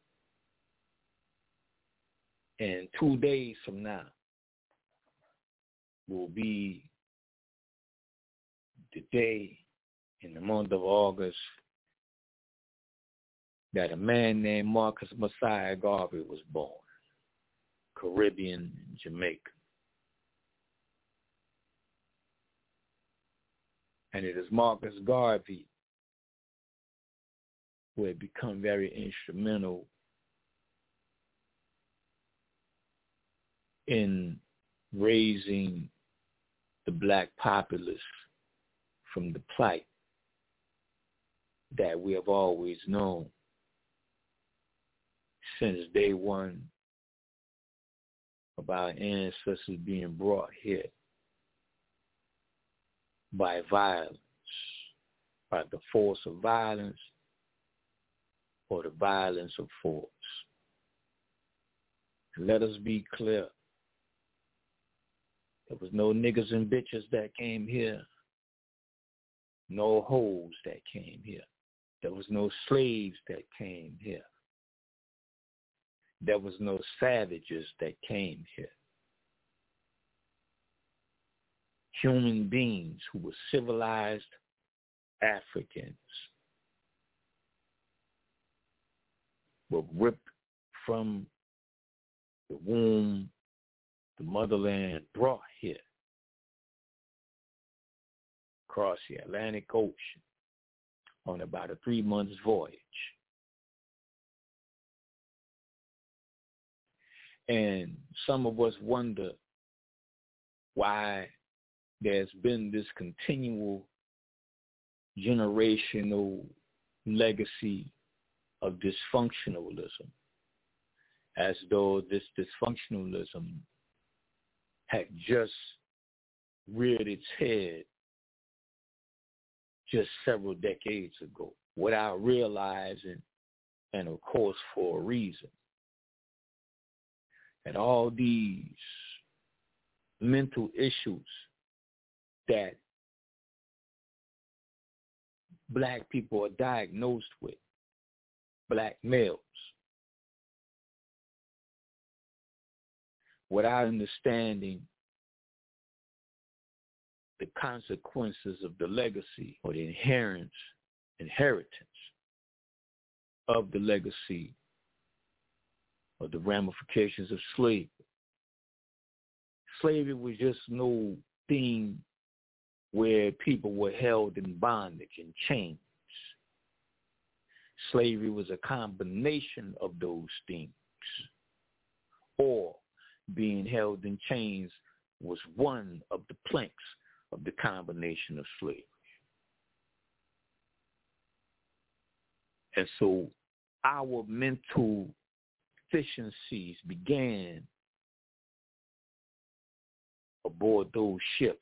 And two days from now will be the day in the month of August that a man named Marcus Messiah Garvey was born, Caribbean, Jamaica. And it is Marcus Garvey who had become very instrumental in raising the black populace from the plight that we have always known since day one of our ancestors being brought here by violence, by the force of violence or the violence of force. And let us be clear. There was no niggas and bitches that came here. No hoes that came here. There was no slaves that came here. There was no savages that came here. Human beings who were civilized Africans were ripped from the womb the motherland brought here across the Atlantic Ocean on about a three months voyage. And some of us wonder why there's been this continual generational legacy of dysfunctionalism, as though this dysfunctionalism had just reared its head just several decades ago, without realizing, and of course for a reason, and all these mental issues that black people are diagnosed with, black males, without understanding the consequences of the legacy or the inherent inheritance of the legacy or the ramifications of slavery. Slavery was just no thing where people were held in bondage and chains. Slavery was a combination of those things, or being held in chains was one of the planks of the combination of slavery. And so our mental deficiencies began aboard those ships.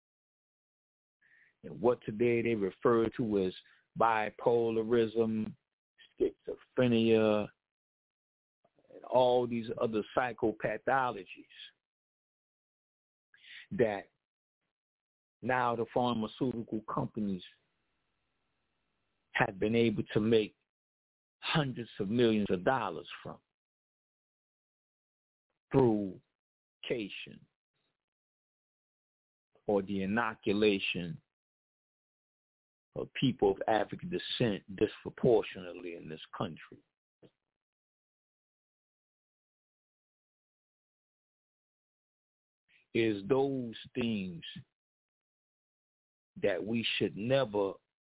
And what today they refer to as bipolarism, schizophrenia, and all these other psychopathologies that now the pharmaceutical companies have been able to make hundreds of millions of dollars from through cation or the inoculation of people of African descent disproportionately in this country. Is those things that we should never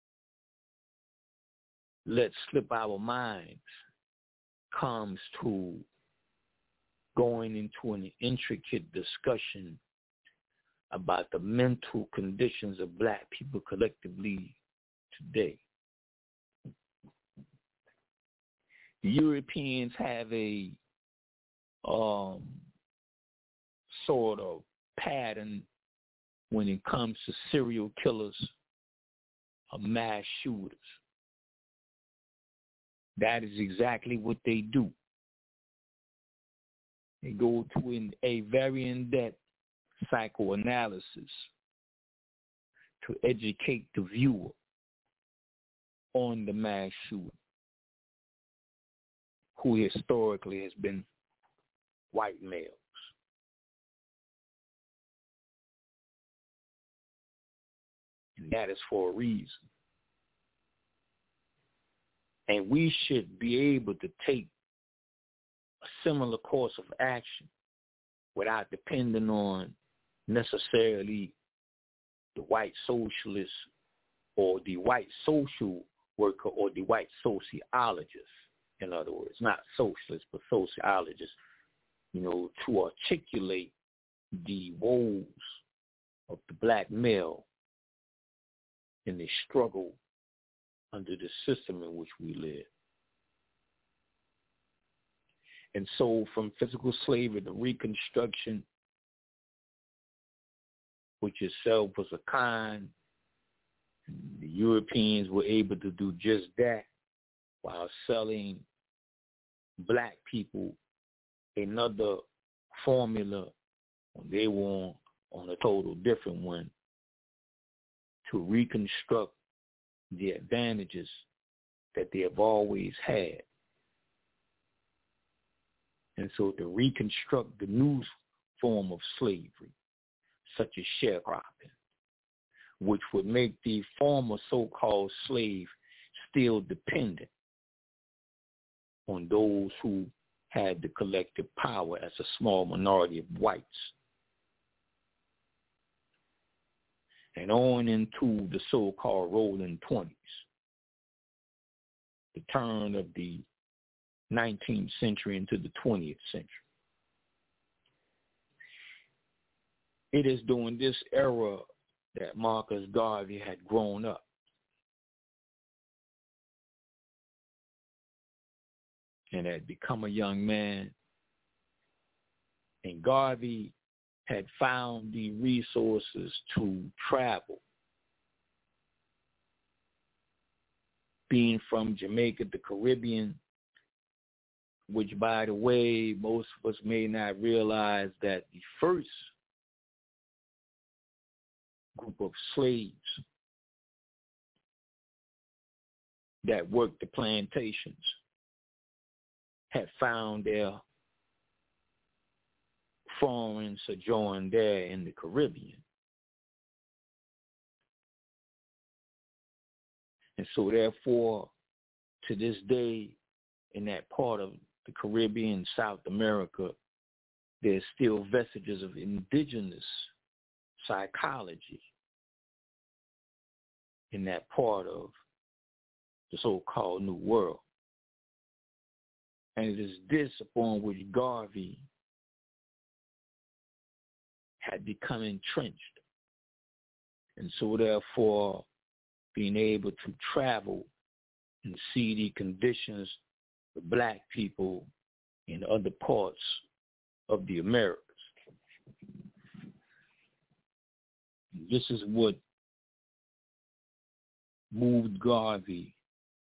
let slip our minds comes to going into an intricate discussion about the mental conditions of black people collectively today. The Europeans have a um, sort of pattern when it comes to serial killers or mass shooters. That is exactly what they do. They go to an, a very in-depth psychoanalysis to educate the viewer on the mass shooter, who historically has been white males. And that is for a reason. And we should be able to take a similar course of action without depending on necessarily the white socialist or the white social worker or the white sociologist, in other words, not socialist, but sociologist, you know, to articulate the woes of the black male in the struggle under the system in which we live. And so from physical slavery to Reconstruction, which itself was a con, the Europeans were able to do just that while selling black people another formula. They were on a total different one to reconstruct the advantages that they have always had. And so to reconstruct the new form of slavery, such as sharecropping, which would make the former so-called slave still dependent on those who had the collective power as a small minority of whites. And on into the so-called rolling twenties, the turn of the nineteenth century into the twentieth century. It is during this era that Marcus Garvey had grown up. And had become a young man. And Garvey had found the resources to travel. Being from Jamaica, the Caribbean, which, by the way, most of us may not realize that the first group of slaves that worked the plantations had found their foreign sojourn there in the Caribbean. And so therefore, to this day, in that part of the Caribbean, South America, there's still vestiges of indigenous psychology in that part of the so-called New World. And it is this upon which Garvey had become entrenched. And so therefore, being able to travel and see the conditions of black people in other parts of the Americas. This is what moved Garvey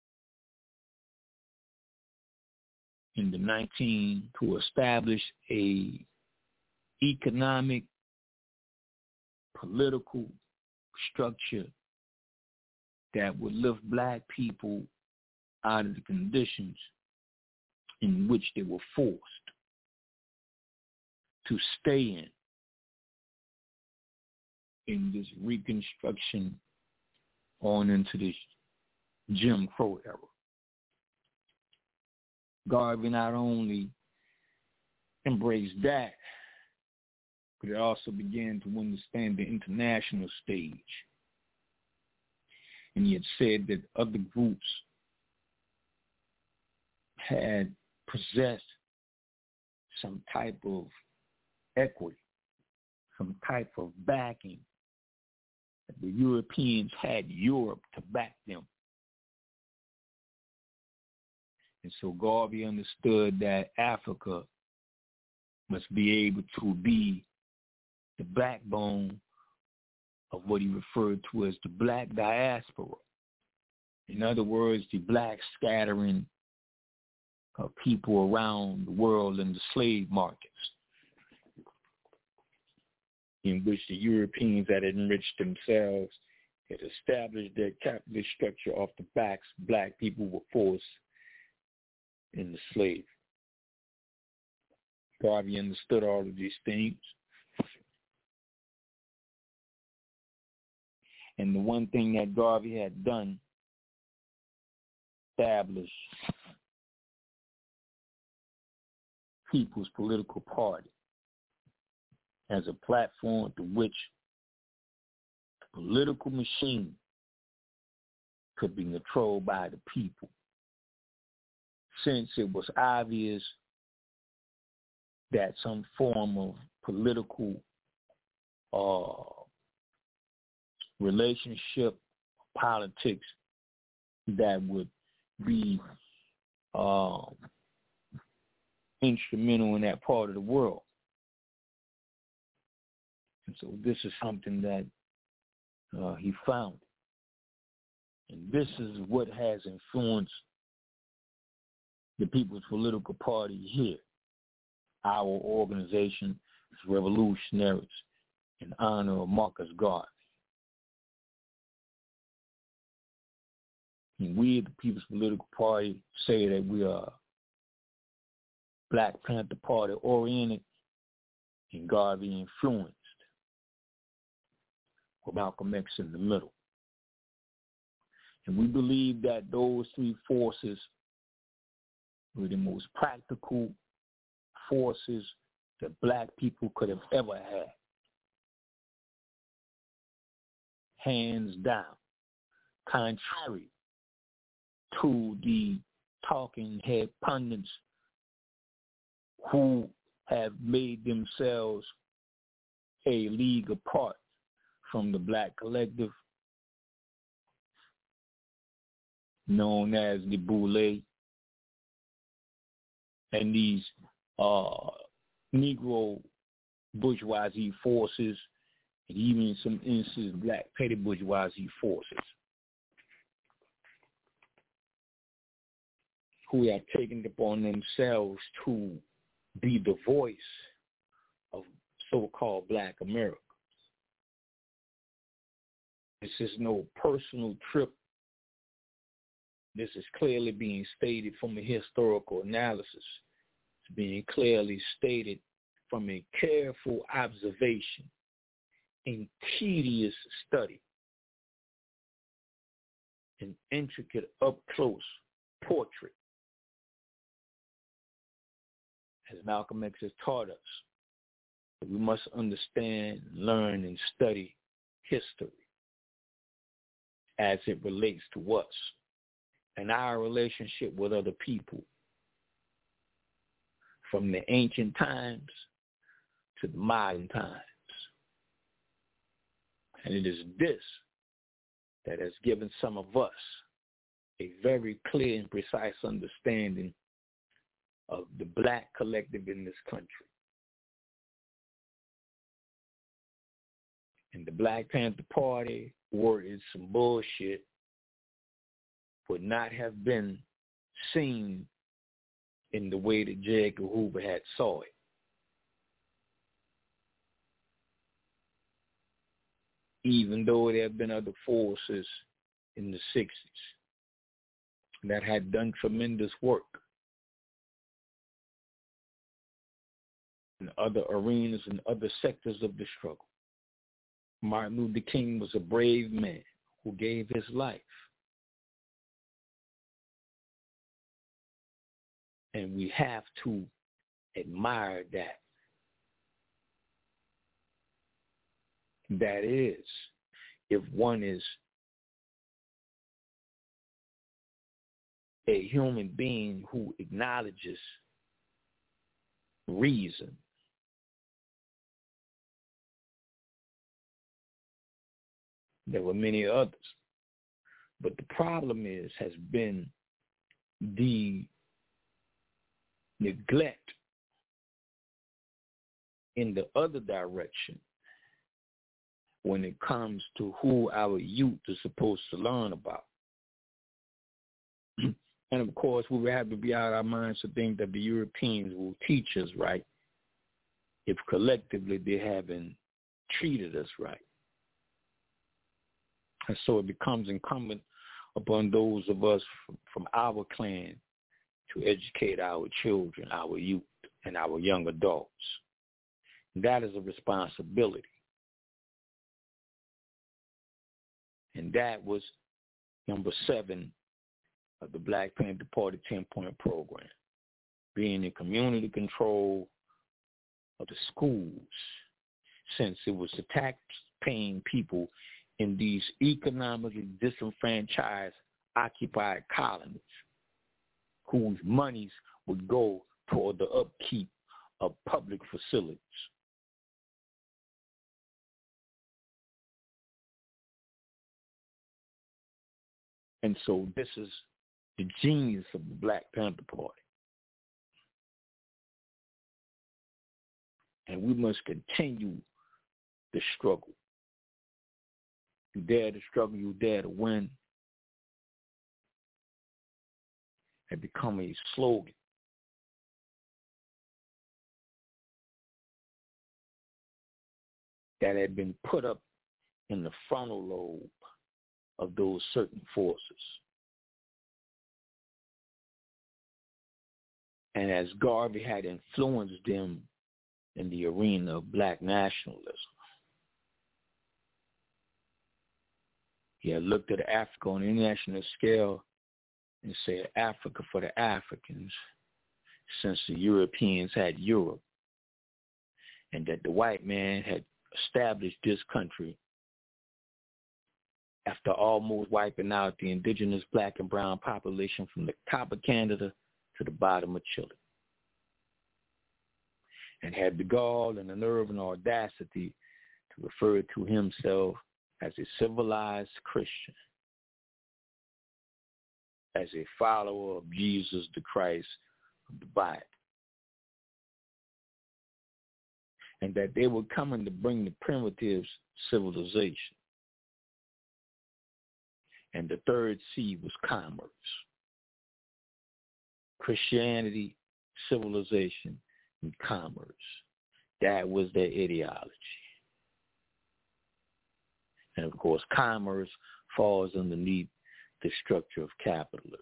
in the nineteen to establish a economic, political structure that would lift black people out of the conditions in which they were forced to stay in, in this Reconstruction on into this Jim Crow era. Garvey not only embraced that, but it also began to understand the international stage. And he had said that other groups had possessed some type of equity, some type of backing. That the Europeans had Europe to back them. And so Garvey understood that Africa must be able to be the backbone of what he referred to as the black diaspora. In other words, the black scattering of people around the world in the slave markets, in which the Europeans that had enriched themselves had established their capitalist structure off the backs black people were forced in the slave. Garvey understood all of these things. And the one thing that Garvey had done, established People's Political Party as a platform to which the political machine could be controlled by the people. Since it was obvious that some form of political uh, relationship, politics that would be uh, instrumental in that part of the world. And so this is something that uh, he found. And this is what has influenced the People's Political Party here. Our organization is Revolutionaries in honor of Marcus Garvey. And we, the People's Political Party, say that we are Black Panther Party oriented and Garvey influenced, with Malcolm X in the middle. And we believe that those three forces were the most practical forces that black people could have ever had. Hands down. Contrary to the talking head pundits who have made themselves a league apart from the black collective, known as the Boule, and these uh, Negro bourgeoisie forces, and even in some instances, black petty bourgeoisie forces, who have taken it upon themselves to be the voice of so-called black America. This is no personal trip. This is clearly being stated from a historical analysis. It's being clearly stated from a careful observation and tedious study, an intricate up-close portrait. As Malcolm X has taught us, that we must understand, learn, and study history as it relates to us and our relationship with other people, from the ancient times to the modern times. And it is this that has given some of us a very clear and precise understanding of the black collective in this country. And the Black Panther Party, were it some bullshit, would not have been seen in the way that J. Edgar Hoover had saw it. Even though there have been other forces in the sixties that had done tremendous work in other arenas and other sectors of the struggle. Martin Luther King was a brave man who gave his life. And we have to admire that. That is, if one is a human being who acknowledges reason, there were many others. But the problem is, has been the neglect in the other direction when it comes to who our youth is supposed to learn about. And of course, we would have to be out of our minds to think that the Europeans will teach us right if collectively they haven't treated us right. And so it becomes incumbent upon those of us from, from our clan to educate our children, our youth, and our young adults. That is a responsibility. And that was number seven of the Black Panther Party ten-point program, being in community control of the schools, since it was the tax-paying people in these economically disenfranchised, occupied colonies whose monies would go toward the upkeep of public facilities. And so this is the genius of the Black Panther Party. And we must continue the struggle. You dare to struggle, you dare to win. Had become a slogan. That had been put up in the frontal lobe of those certain forces. And as Garvey had influenced them in the arena of black nationalism, he had looked at Africa on an international scale and said, Africa for the Africans, since the Europeans had Europe, and that the white man had established this country after almost wiping out the indigenous black and brown population from the top of Canada to the bottom of Chile, and had the gall and the nerve and audacity to refer to himself as a civilized Christian, as a follower of Jesus the Christ of the Bible, and that they were coming to bring the primitive civilization. And the third C was commerce. Christianity, civilization, and commerce. That was their ideology. And of course, commerce falls underneath the structure of capitalism.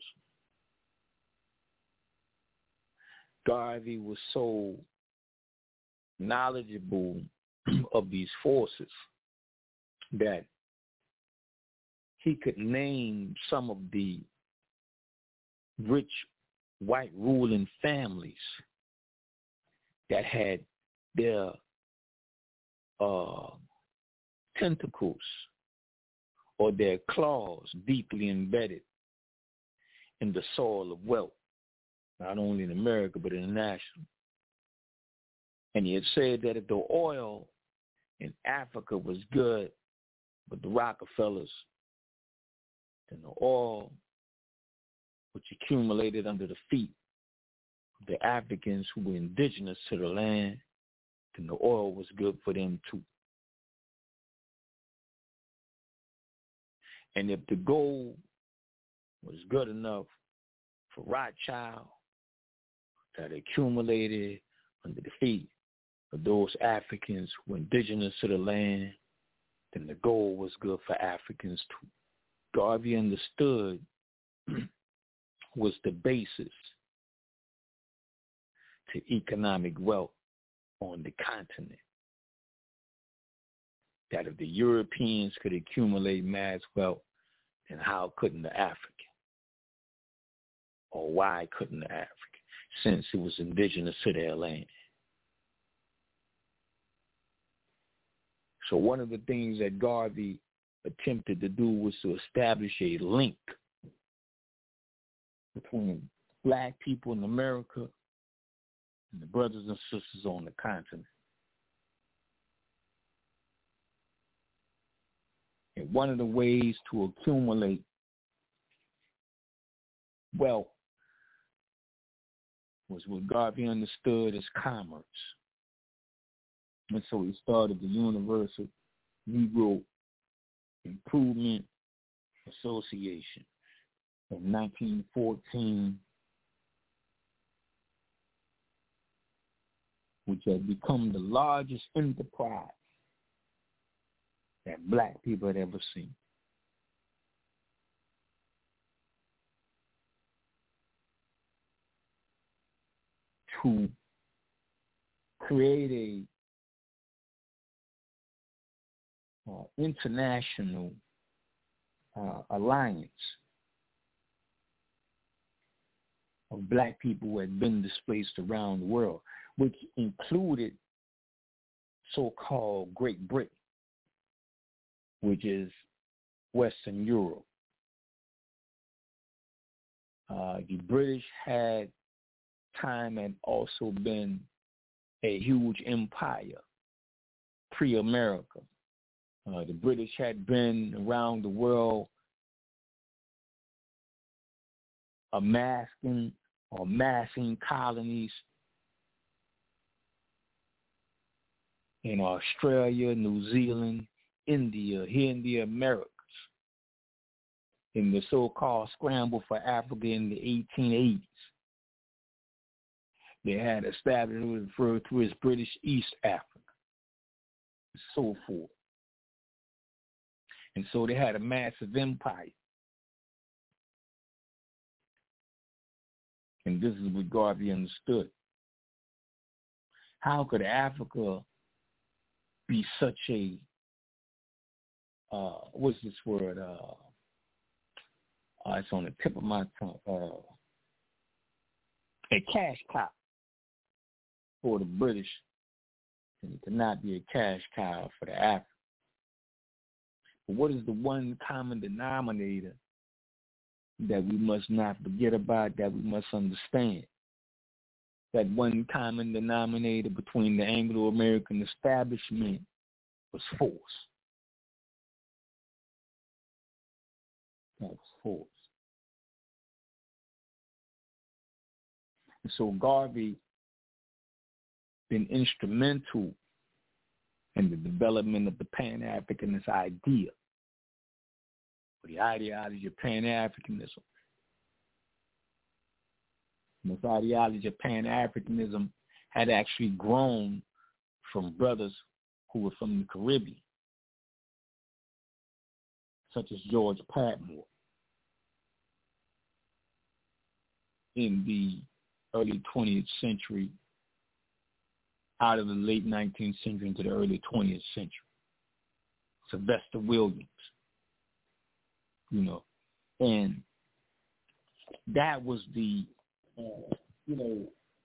Garvey was so knowledgeable of these forces that he could name some of the rich white ruling families that had their uh, tentacles or their claws deeply embedded in the soil of wealth, not only in America but internationally. And he had said that if the oil in Africa was good, but the Rockefellers, then the oil which accumulated under the feet of the Africans who were indigenous to the land, then the oil was good for them too. And if the gold was good enough for Rothschild that accumulated under the feet of those Africans who were indigenous to the land, then the gold was good for Africans too. Garvey understood was the basis to economic wealth on the continent. That if the Europeans could accumulate mass wealth, then how couldn't the African? Or why couldn't the African? Since it was indigenous to their land. So one of the things that Garvey attempted to do was to establish a link between black people in America and the brothers and sisters on the continent. And one of the ways to accumulate wealth was what Garvey understood as commerce. And so he started the Universal Negro Improvement Association in nineteen fourteen, which had become the largest enterprise that black people had ever seen. To create a uh, international uh, alliance of black people who had been displaced around the world, which included so-called Great Britain, which is Western Europe. Uh, the British had time had also been a huge empire pre-America. Uh, the British had been around the world amassing or amassing colonies in Australia, New Zealand, India, here in the Americas, in the so-called scramble for Africa in the eighteen eighties. They had established what was referred to as British East Africa, and so forth. And so they had a massive empire. And this is what Garvey understood. How could Africa be such a, uh, what's this word? Uh, uh, it's on the tip of my tongue. Uh, a cash cow. for the British, and it cannot be a cash cow for the African. But what is the one common denominator that we must not forget about, that we must understand? That one common denominator between the Anglo-American establishment was force. That was force. And so Garvey been instrumental in the development of the Pan-Africanist idea, or the ideology of Pan-Africanism. And this ideology of Pan-Africanism had actually grown from brothers who were from the Caribbean, such as George Patmore. In the early twentieth century, out of the late nineteenth century into the early twentieth century. Sylvester Williams, you know, and that was the, uh, you know,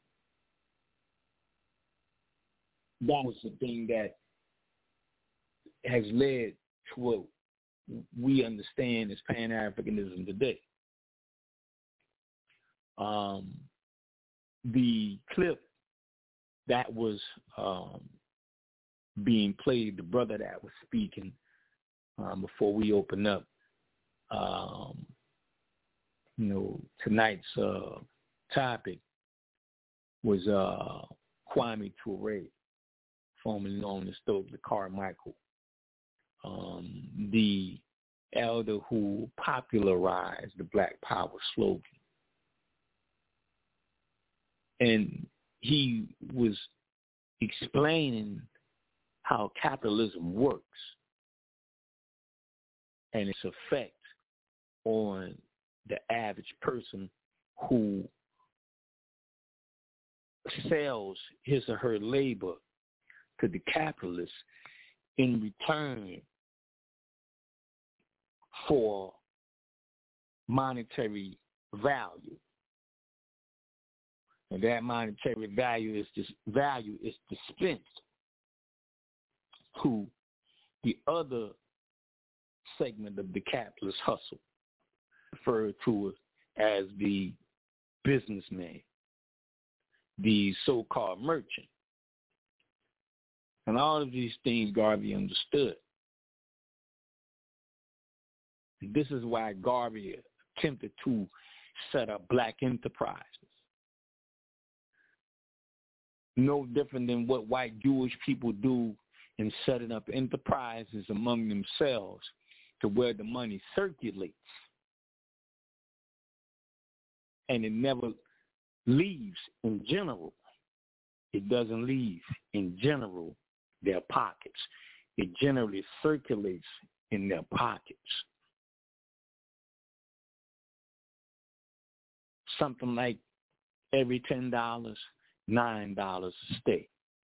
that was the thing that has led to what we understand as Pan-Africanism today. Um, the clip that was um, being played, the brother that was speaking um, before we open up, um, you know, tonight's uh, topic was uh, Kwame Ture, formerly known as Stokely Carmichael, um, the elder who popularized the Black Power slogan. And he was explaining how capitalism works and its effect on the average person who sells his or her labor to the capitalists in return for monetary value. And that monetary value is dis- value is dispensed to the other segment of the capitalist hustle, referred to as the businessman, the so-called merchant. And all of these things Garvey understood. And this is why Garvey attempted to set up black enterprises. No different than what white Jewish people do in setting up enterprises among themselves to where the money circulates. And it never leaves in general. It doesn't leave in general their pockets. It generally circulates in their pockets. Something like every ten dollars, nine dollars a stay.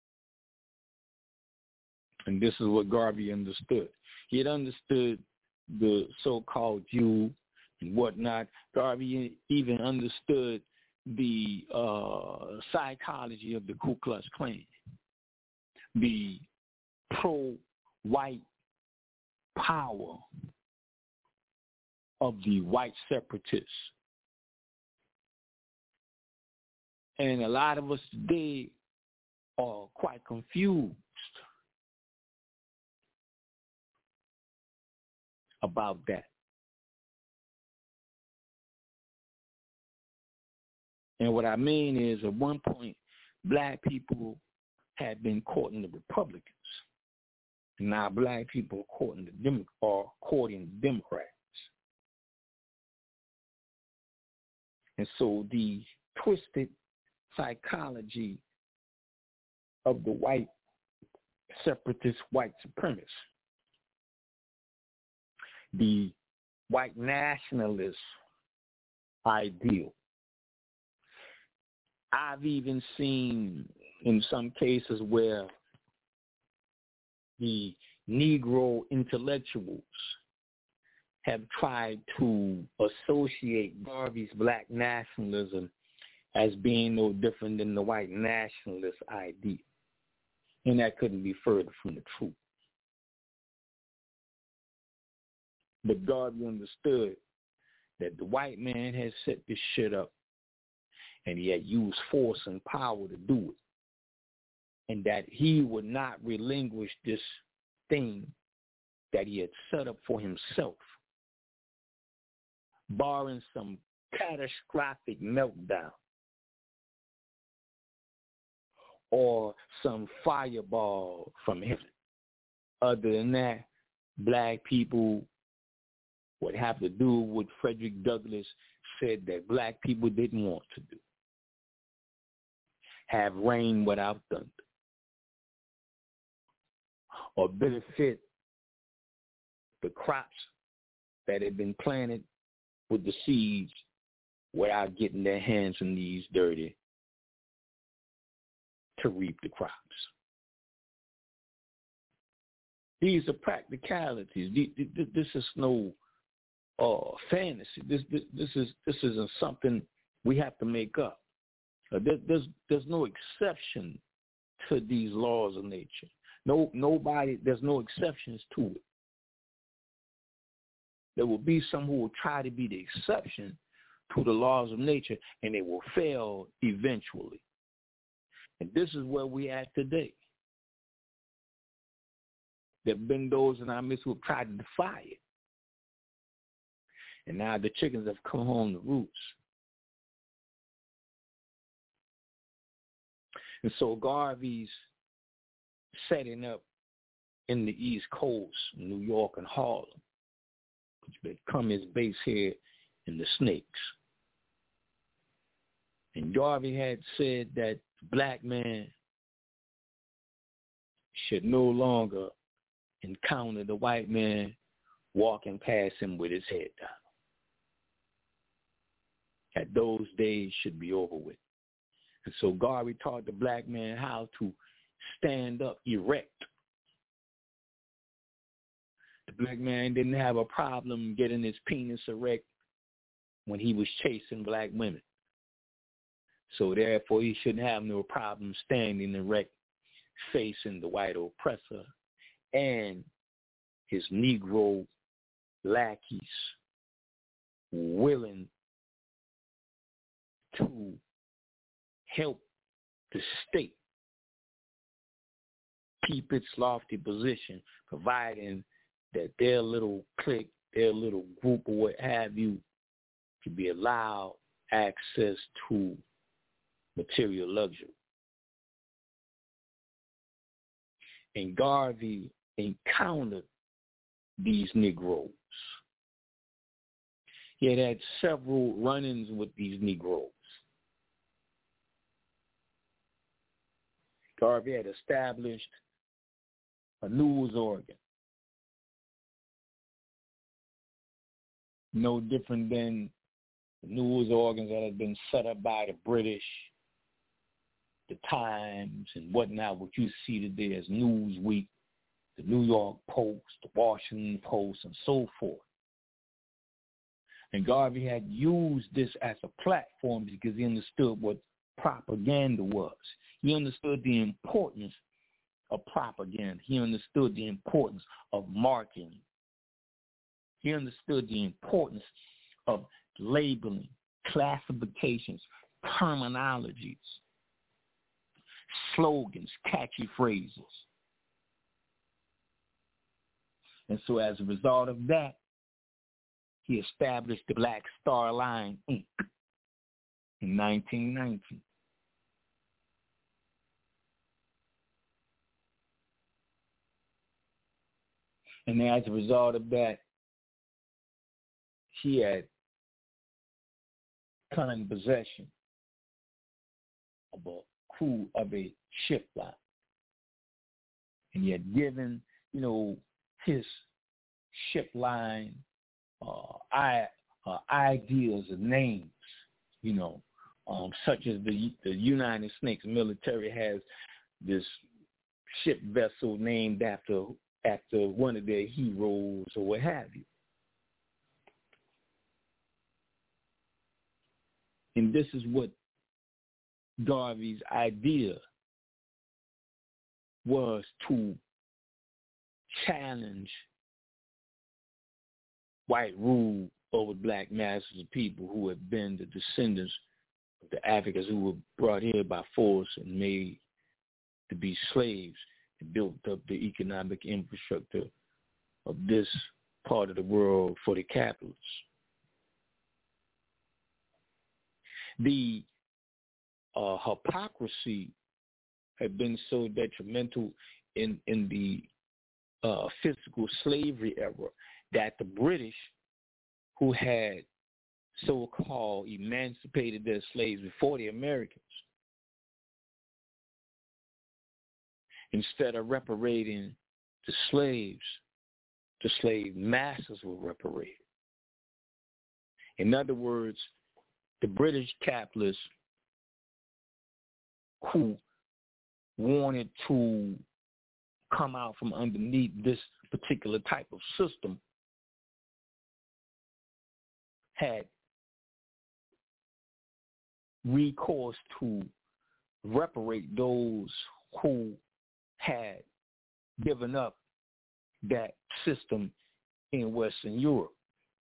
And this is what Garvey understood. He had understood the so-called Jew and whatnot. Garvey even understood the uh, psychology of the Ku Klux Klan, the pro-white power of the white separatists. And a lot of us today are quite confused about that. And what I mean is, at one point, black people had been courting the Republicans. And now black people are courting the, Dem- are courting the Democrats. And so the twisted psychology of the white separatist white supremacists, the white nationalist ideal. I've even seen in some cases where the Negro intellectuals have tried to associate Garvey's black nationalism as being no different than the white nationalist idea. And that couldn't be further from the truth. But Garvey understood that the white man had set this shit up, and he had used force and power to do it, and that he would not relinquish this thing that he had set up for himself, barring some catastrophic meltdown or some fireball from heaven. Other than that, black people would have to do what Frederick Douglass said that black people didn't want to do. Have rain without thunder. Or benefit the crops that had been planted with the seeds without getting their hands and knees dirty to reap the crops. These are practicalities. This is no uh, fantasy. This, this this is this isn't something we have to make up. Uh, there, there's there's no exception to these laws of nature. No nobody. There's no exceptions to it. There will be some who will try to be the exception to the laws of nature, and they will fail eventually. And this is where we at today. There have been those in our midst who have tried to defy it. And now the chickens have come home to roost. And so Garvey's setting up in the East Coast, New York and Harlem, which become his base here in the Snakes. And Garvey had said that the black man should no longer encounter the white man walking past him with his head down. That those days should be over with. And so Garvey taught the black man how to stand up erect. The black man didn't have a problem getting his penis erect when he was chasing black women. So therefore, he shouldn't have no problem standing erect, facing the white oppressor and his Negro lackeys, willing to help the state keep its lofty position, providing that their little clique, their little group or what have you, to be allowed access to material luxury. And Garvey encountered these Negroes. He had had several run-ins with these Negroes. Garvey had established a news organ, no different than the news organs that had been set up by the British, the Times and whatnot, what you see today as Newsweek, the New York Post, the Washington Post, and so forth. And Garvey had used this as a platform because he understood what propaganda was. He understood the importance of propaganda. He understood the importance of marketing. He understood the importance of labeling, classifications, terminologies, slogans, catchy phrases. And so as a result of that, he established the Black Star Line, Incorporated in nineteen nineteen. And as a result of that, he had come in possession of a crew of a ship line. And he had given, you know, his ship line uh, I, uh, ideas and names, you know, um, such as the, the United Snakes military has this ship vessel named after after one of their heroes or what have you. And this is what Garvey's idea was to challenge white rule over black masses of people who had been the descendants of the Africans who were brought here by force and made to be slaves and built up the economic infrastructure of this part of the world for the capitalists. The uh, hypocrisy had been so detrimental in, in the uh, physical slavery era that the British, who had so-called emancipated their slaves before the Americans, instead of reparating the slaves, the slave masters were reparated. In other words, the British capitalists who wanted to come out from underneath this particular type of system had recourse to reparate those who had given up that system in Western Europe.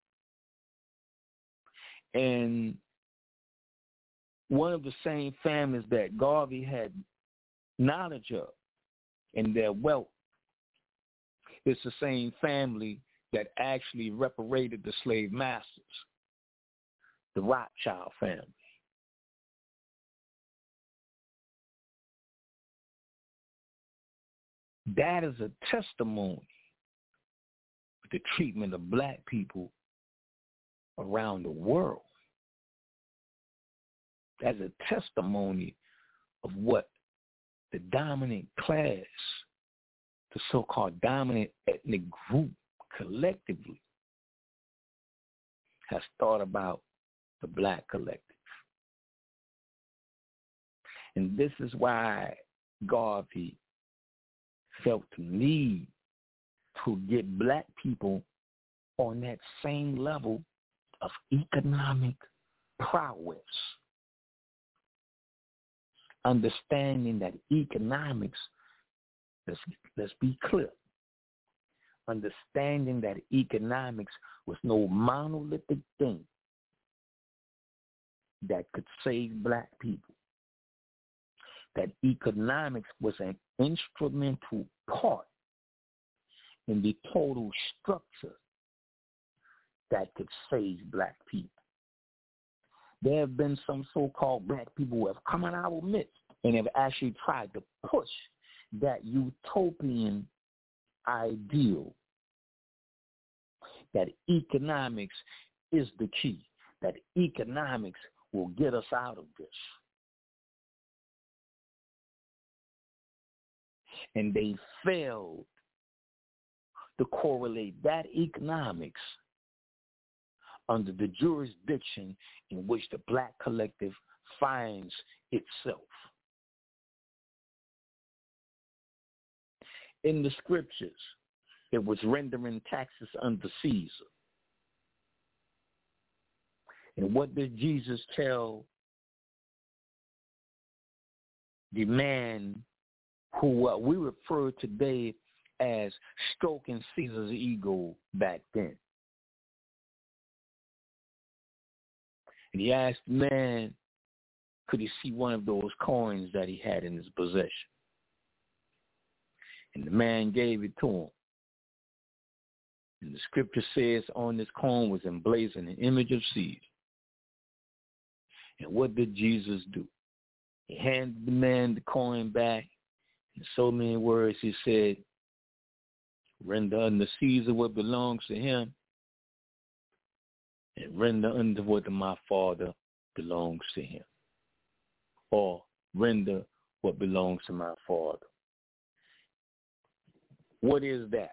And one of the same families that Garvey had knowledge of and their wealth is the same family that actually reparated the slave masters, the Rothschild family. That is a testimony of the treatment of black people around the world. That's a testimony of what the dominant class, the so-called dominant ethnic group collectively has thought about the black collective. And this is why Garvey felt the need to get black people on that same level of economic prowess, understanding that economics, let's, let's be clear, understanding that economics was no monolithic thing that could save black people, that economics was an instrumental part in the total structure that could save black people. There have been some so-called black people who have come in our midst and have actually tried to push that utopian ideal that economics is the key, that economics will get us out of this. And they failed to correlate that economics under the jurisdiction in which the black collective finds itself. In the scriptures, it was rendering taxes unto Caesar. And what did Jesus tell the man who uh, we refer today as stroking Caesar's ego back then? And he asked the man, could he see one of those coins that he had in his possession? And the man gave it to him. And the scripture says on this coin was emblazoned an image of Caesar. And what did Jesus do? He handed the man the coin back. In so many words, he said, render unto Caesar what belongs to him, and render unto what my Father belongs to him. Or render what belongs to my Father. What is that?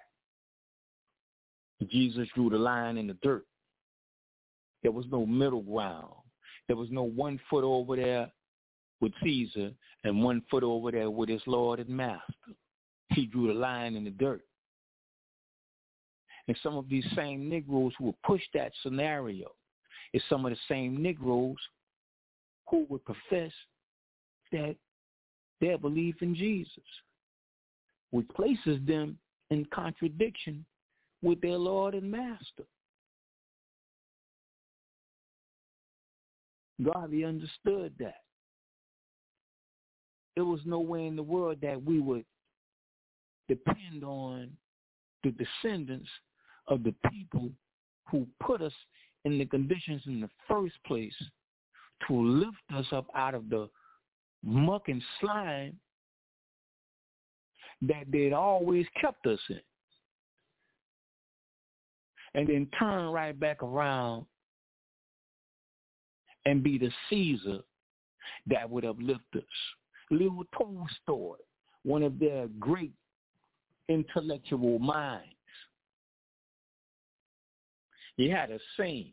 Jesus drew the line in the dirt. There was no middle ground. There was no one foot over there with Caesar and one foot over there with his Lord and Master. He drew the line in the dirt. And some of these same Negroes who would push that scenario is some of the same Negroes who would profess that their belief in Jesus, which places them in contradiction with their Lord and Master. Garvey understood that. There was no way in the world that we would depend on the descendants of the people who put us in the conditions in the first place to lift us up out of the muck and slime that they'd always kept us in, and then turn right back around and be the Caesar that would uplift us. Leo Tolstoy, one of their great intellectual minds, he had a saying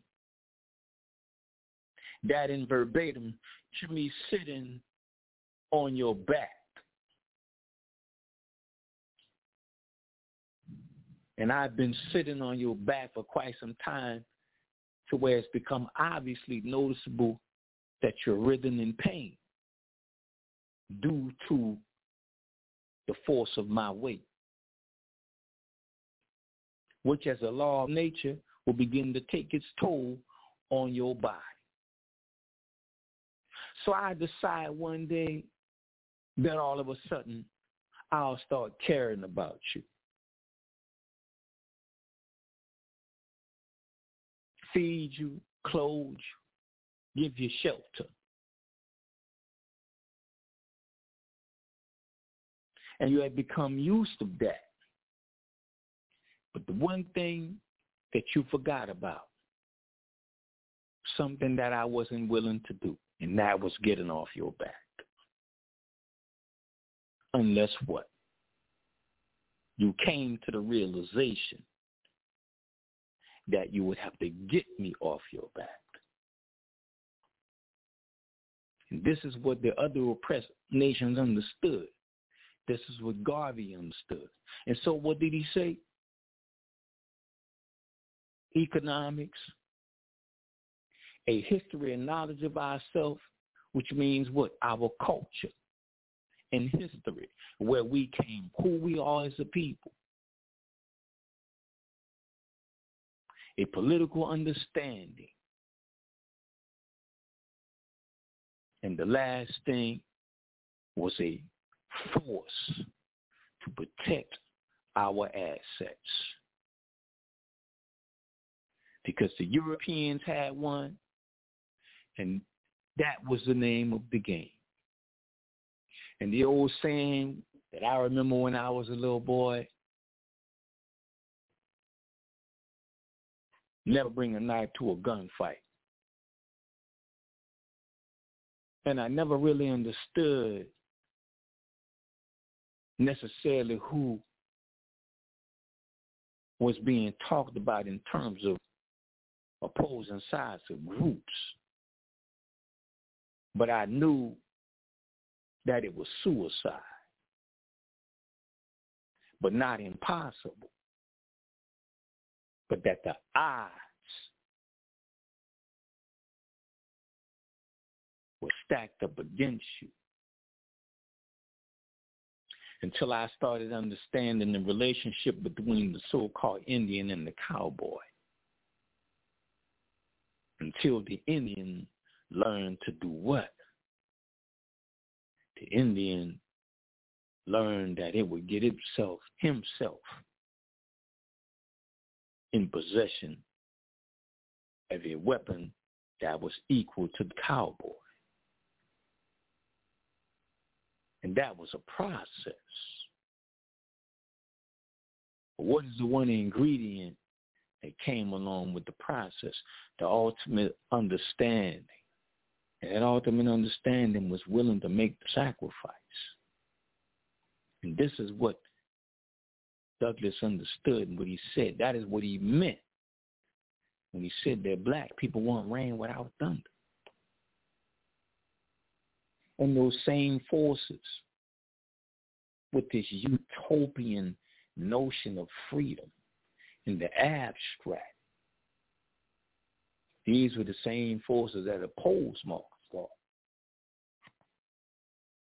that in verbatim, to me, sitting on your back. And I've been sitting on your back for quite some time, to where it's become obviously noticeable that you're writhing in pain due to the force of my weight, which as a law of nature will begin to take its toll on your body. So I decide one day that all of a sudden I'll start caring about you. Feed you, clothe you, give you shelter. And you have become used to that. But the one thing that you forgot about, something that I wasn't willing to do, and that was getting off your back. Unless what? You came to the realization that you would have to get me off your back. And this is what the other oppressed nations understood. This is what Garvey understood. And so what did he say? Economics, a history and knowledge of ourselves, which means what? Our culture and history, where we came, who we are as a people. A political understanding. And the last thing was a force to protect our assets. Because the Europeans had one, and that was the name of the game. And the old saying that I remember when I was a little boy, never bring a knife to a gunfight. And I never really understood necessarily who was being talked about in terms of opposing sides of groups. But I knew that it was suicide, but not impossible, but that the odds were stacked up against you. Until I started understanding the relationship between the so-called Indian and the cowboy. Until the Indian learned to do what? The Indian learned that it would get itself, himself in possession of a weapon that was equal to the cowboy. And that was a process. But what is the one ingredient that came along with the process? The ultimate understanding. And that ultimate understanding was willing to make the sacrifice. And this is what Douglass understood and what he said. That is what he meant when he said that black people want rain without thunder. And those same forces with this utopian notion of freedom in the abstract, these were the same forces that opposed Marcus Garvey.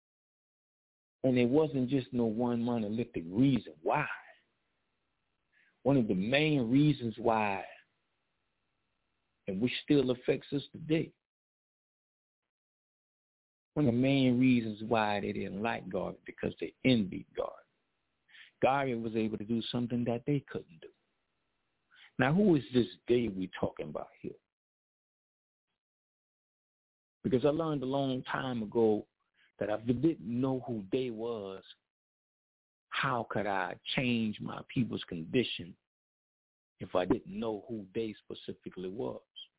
And it wasn't just no one monolithic reason why. One of the main reasons why, and which still affects us today, one of the main reasons why they didn't like Garvey, because they envied Garvey. Garvey was able to do something that they couldn't do. Now, who is this they we talking about here? Because I learned a long time ago that if I didn't know who they was, how could I change my people's condition if I didn't know who they specifically was?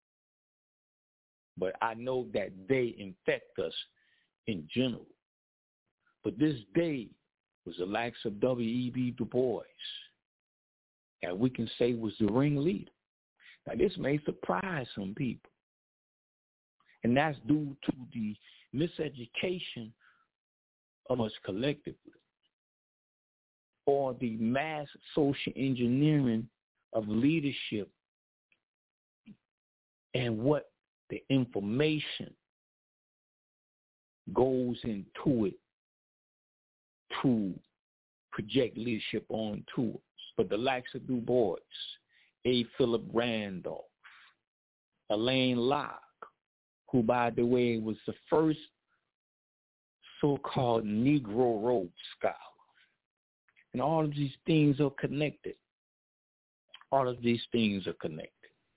But I know that they infect us in general. But this day was the likes of W E B Du Bois, and we can say was the ringleader. Now, this may surprise some people, and that's due to the miseducation of us collectively, or the mass social engineering of leadership and what the information goes into it to project leadership onto us. But the likes of Du Bois, A. Philip Randolph, Alain Locke, who, by the way, was the first so-called Negro Rhodes Scholar. And all of these things are connected. All of these things are connected.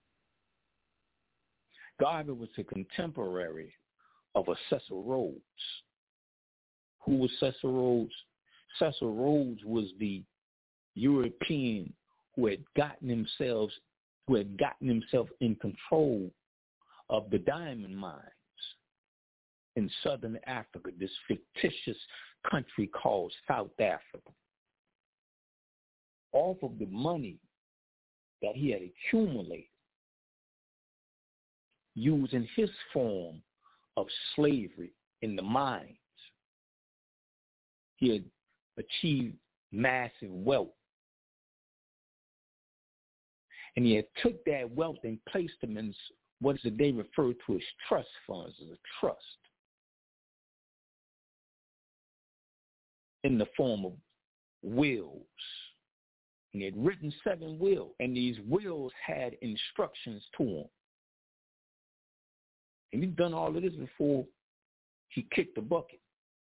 Garvey was a contemporary of a Cecil Rhodes. Who was Cecil Rhodes? Cecil Rhodes was the European who had gotten themselves, who had gotten himself in control of the diamond mines in southern Africa, this fictitious country called South Africa. Off of the money that he had accumulated using his form of slavery in the mines, he had achieved massive wealth. And he had took that wealth and placed them in what is today referred to as trust funds, as a trust, in the form of wills. And he had written seven wills, and these wills had instructions to them. And he'd done all of this before he kicked the bucket.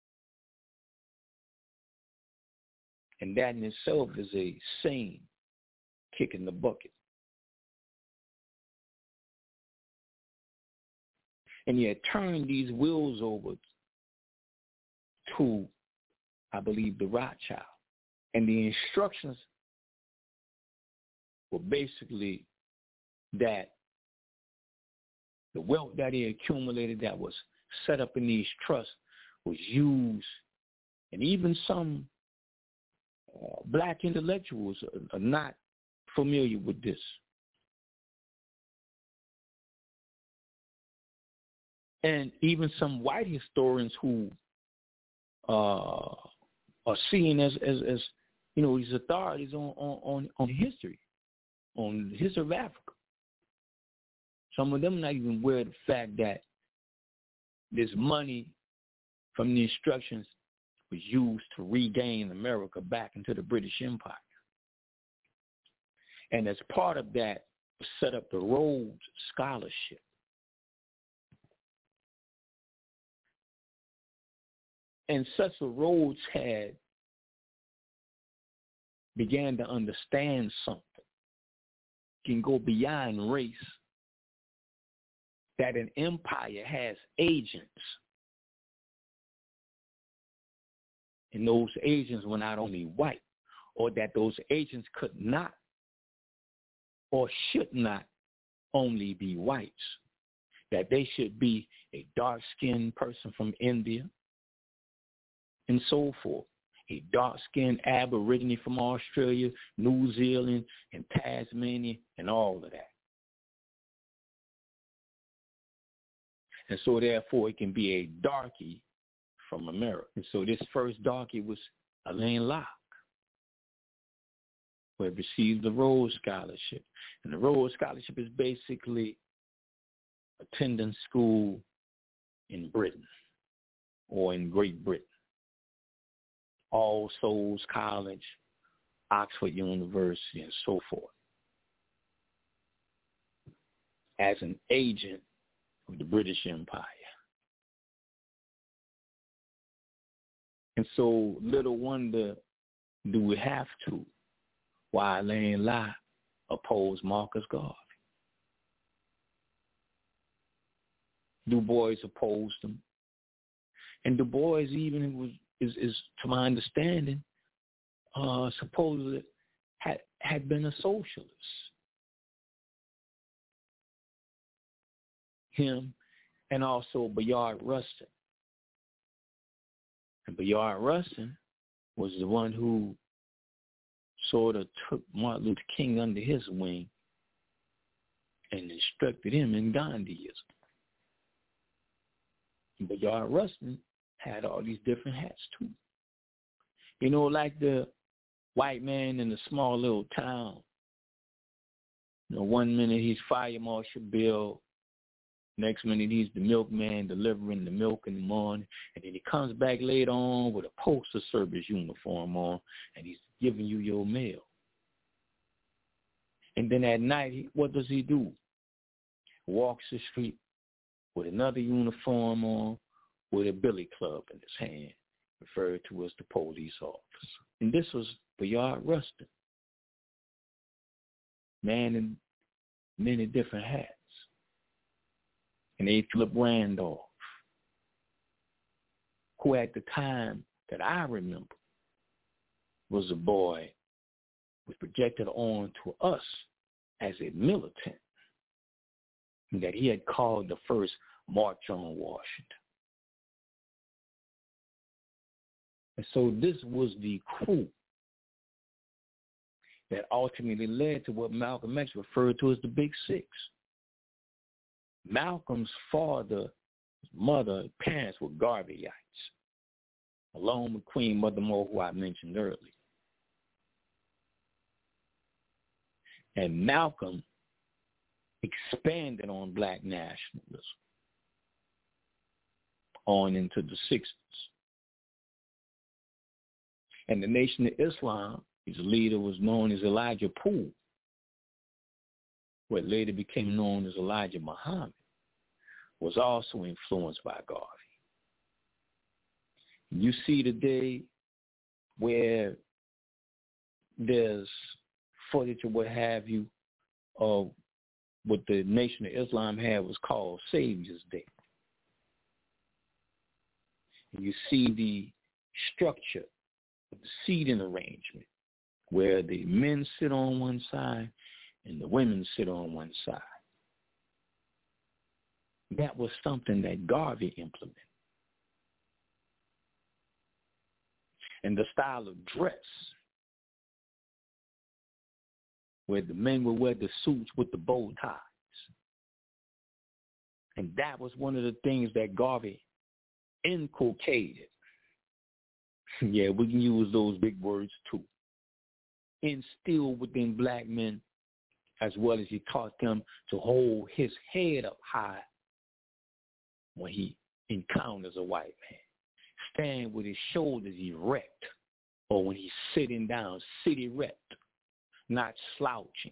And that in itself is a saying, kicking the bucket. And he had turned these wills over to, I believe, the Rothschild. And the instructions were basically that the wealth that he accumulated that was set up in these trusts was used, and even some uh, black intellectuals are, are not familiar with this. And even some white historians who uh, are seen as, as, as, you know, these authorities on, on, on history, on the history of Africa. Some of them not even aware of the fact that this money from the instructions was used to regain America back into the British Empire. And as part of that, set up the Rhodes Scholarship. And Cecil Rhodes had began to understand something. Can go beyond race. That an empire has agents. And those agents were not only white, or that those agents could not or should not only be whites. That they should be a dark-skinned person from India and so forth. A dark-skinned aborigine from Australia, New Zealand, and Tasmania, and all of that. And so, therefore, it can be a darky from America. And so this first darky was Alain Locke, who had received the Rhodes Scholarship. And the Rhodes Scholarship is basically attending school in Britain or in Great Britain. All Souls College, Oxford University, and so forth, as an agent of the British Empire. And so little wonder do we have to, while laying lie, oppose Marcus Garvey. Du Bois opposed him. And Du Bois even was, is, is to my understanding, uh, supposedly had, had been a socialist. Him and also Bayard Rustin. And Bayard Rustin was the one who sort of took Martin Luther King under his wing and instructed him in Gandhiism. But Bayard Rustin had all these different hats too. You know, like the white man in the small little town. You know, one minute he's Fire Marshal Bill, next minute he's the milkman delivering the milk in the morning, and then he comes back later on with a postal service uniform on, and he's giving you your mail. And then at night, he, what does he do? Walks the street with another uniform on, with a billy club in his hand, referred to as the police officer. And this was Bayard Rustin, man in many different hats. And A. Philip Randolph, who at the time that I remember was a boy, was projected on to us as a militant, that he had called the first March on Washington. And so this was the crew that ultimately led to what Malcolm X referred to as the Big Six. Malcolm's father, mother, parents were Garveyites, along with Queen Mother Moore, who I mentioned earlier. And Malcolm expanded on black nationalism on into the sixties. And the Nation of Islam, his leader was known as Elijah Poole, what later became known as Elijah Muhammad, was also influenced by Garvey. You see today where there's footage or what have you of what the Nation of Islam had was called Savior's Day. And you see the structure of the seating arrangement where the men sit on one side and the women sit on one side. That was something that Garvey implemented. And the style of dress, where the men would wear the suits with the bow ties. And that was one of the things that Garvey inculcated. Yeah, we can use those big words too. Instilled within black men, as well as he taught them to hold his head up high when he encounters a white man. Stand with his shoulders erect, or when he's sitting down, sit erect, not slouching.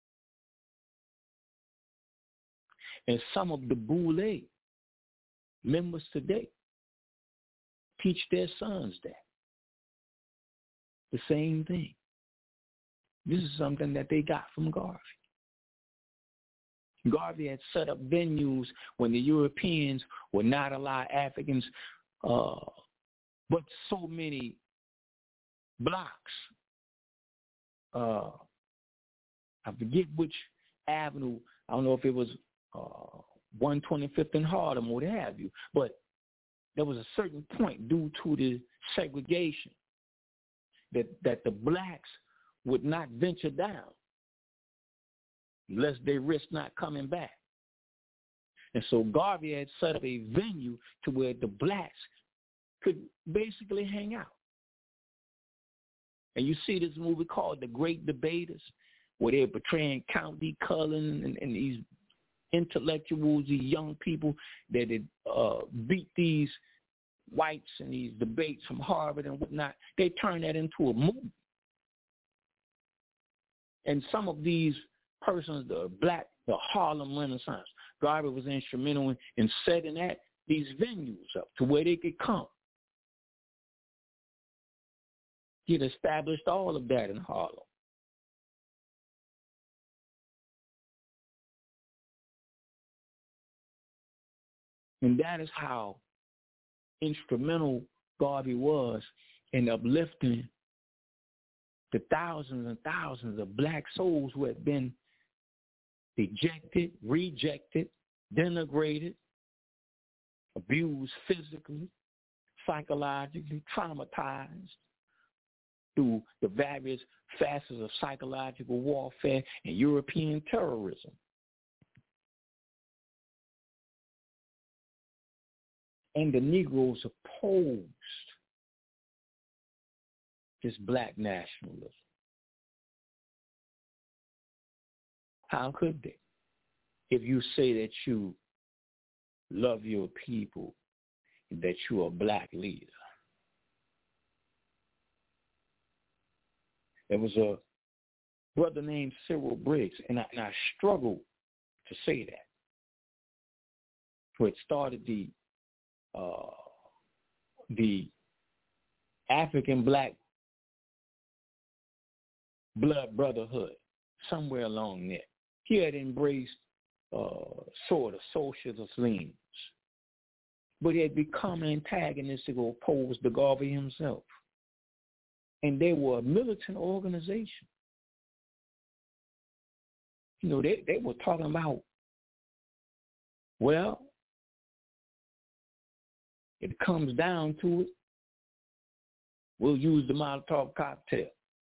And some of the Boule members today teach their sons that. The same thing. This is something that they got from Garvey. Garvey had set up venues when the Europeans would not allow Africans uh, but so many blocks. Uh, I forget which avenue. I don't know if it was uh, one twenty-fifth and Harlem or what have you, but there was a certain point due to the segregation that, that the blacks would not venture down unless they risk not coming back. And so Garvey had set up a venue to where the blacks could basically hang out. And you see this movie called The Great Debaters, where they're portraying Count D. Cullen and, and these intellectuals, these young people that had uh, beat these whites and these debates from Harvard and whatnot, they turned that into a movie. And some of these persons, the black, the Harlem Renaissance, Garvey was instrumental in, in setting that these venues up to where they could come. He had established all of that in Harlem. And that is how instrumental Garvey was in uplifting the thousands and thousands of black souls who had been dejected, rejected, denigrated, abused physically, psychologically, traumatized through the various facets of psychological warfare and European terrorism. And the Negroes opposed this black nationalism. How could they? If you say that you love your people and that you're a black leader. There was a brother named Cyril Briggs, and I, and I struggle to say that, who had started the uh, the African Black Blood Brotherhood, somewhere along there. He had embraced uh, sort of socialist leanings, but he had become antagonistic or opposed to Garvey himself. And they were a militant organization. You know, they, they were talking about, well, it comes down to it, we'll use the Molotov cocktail.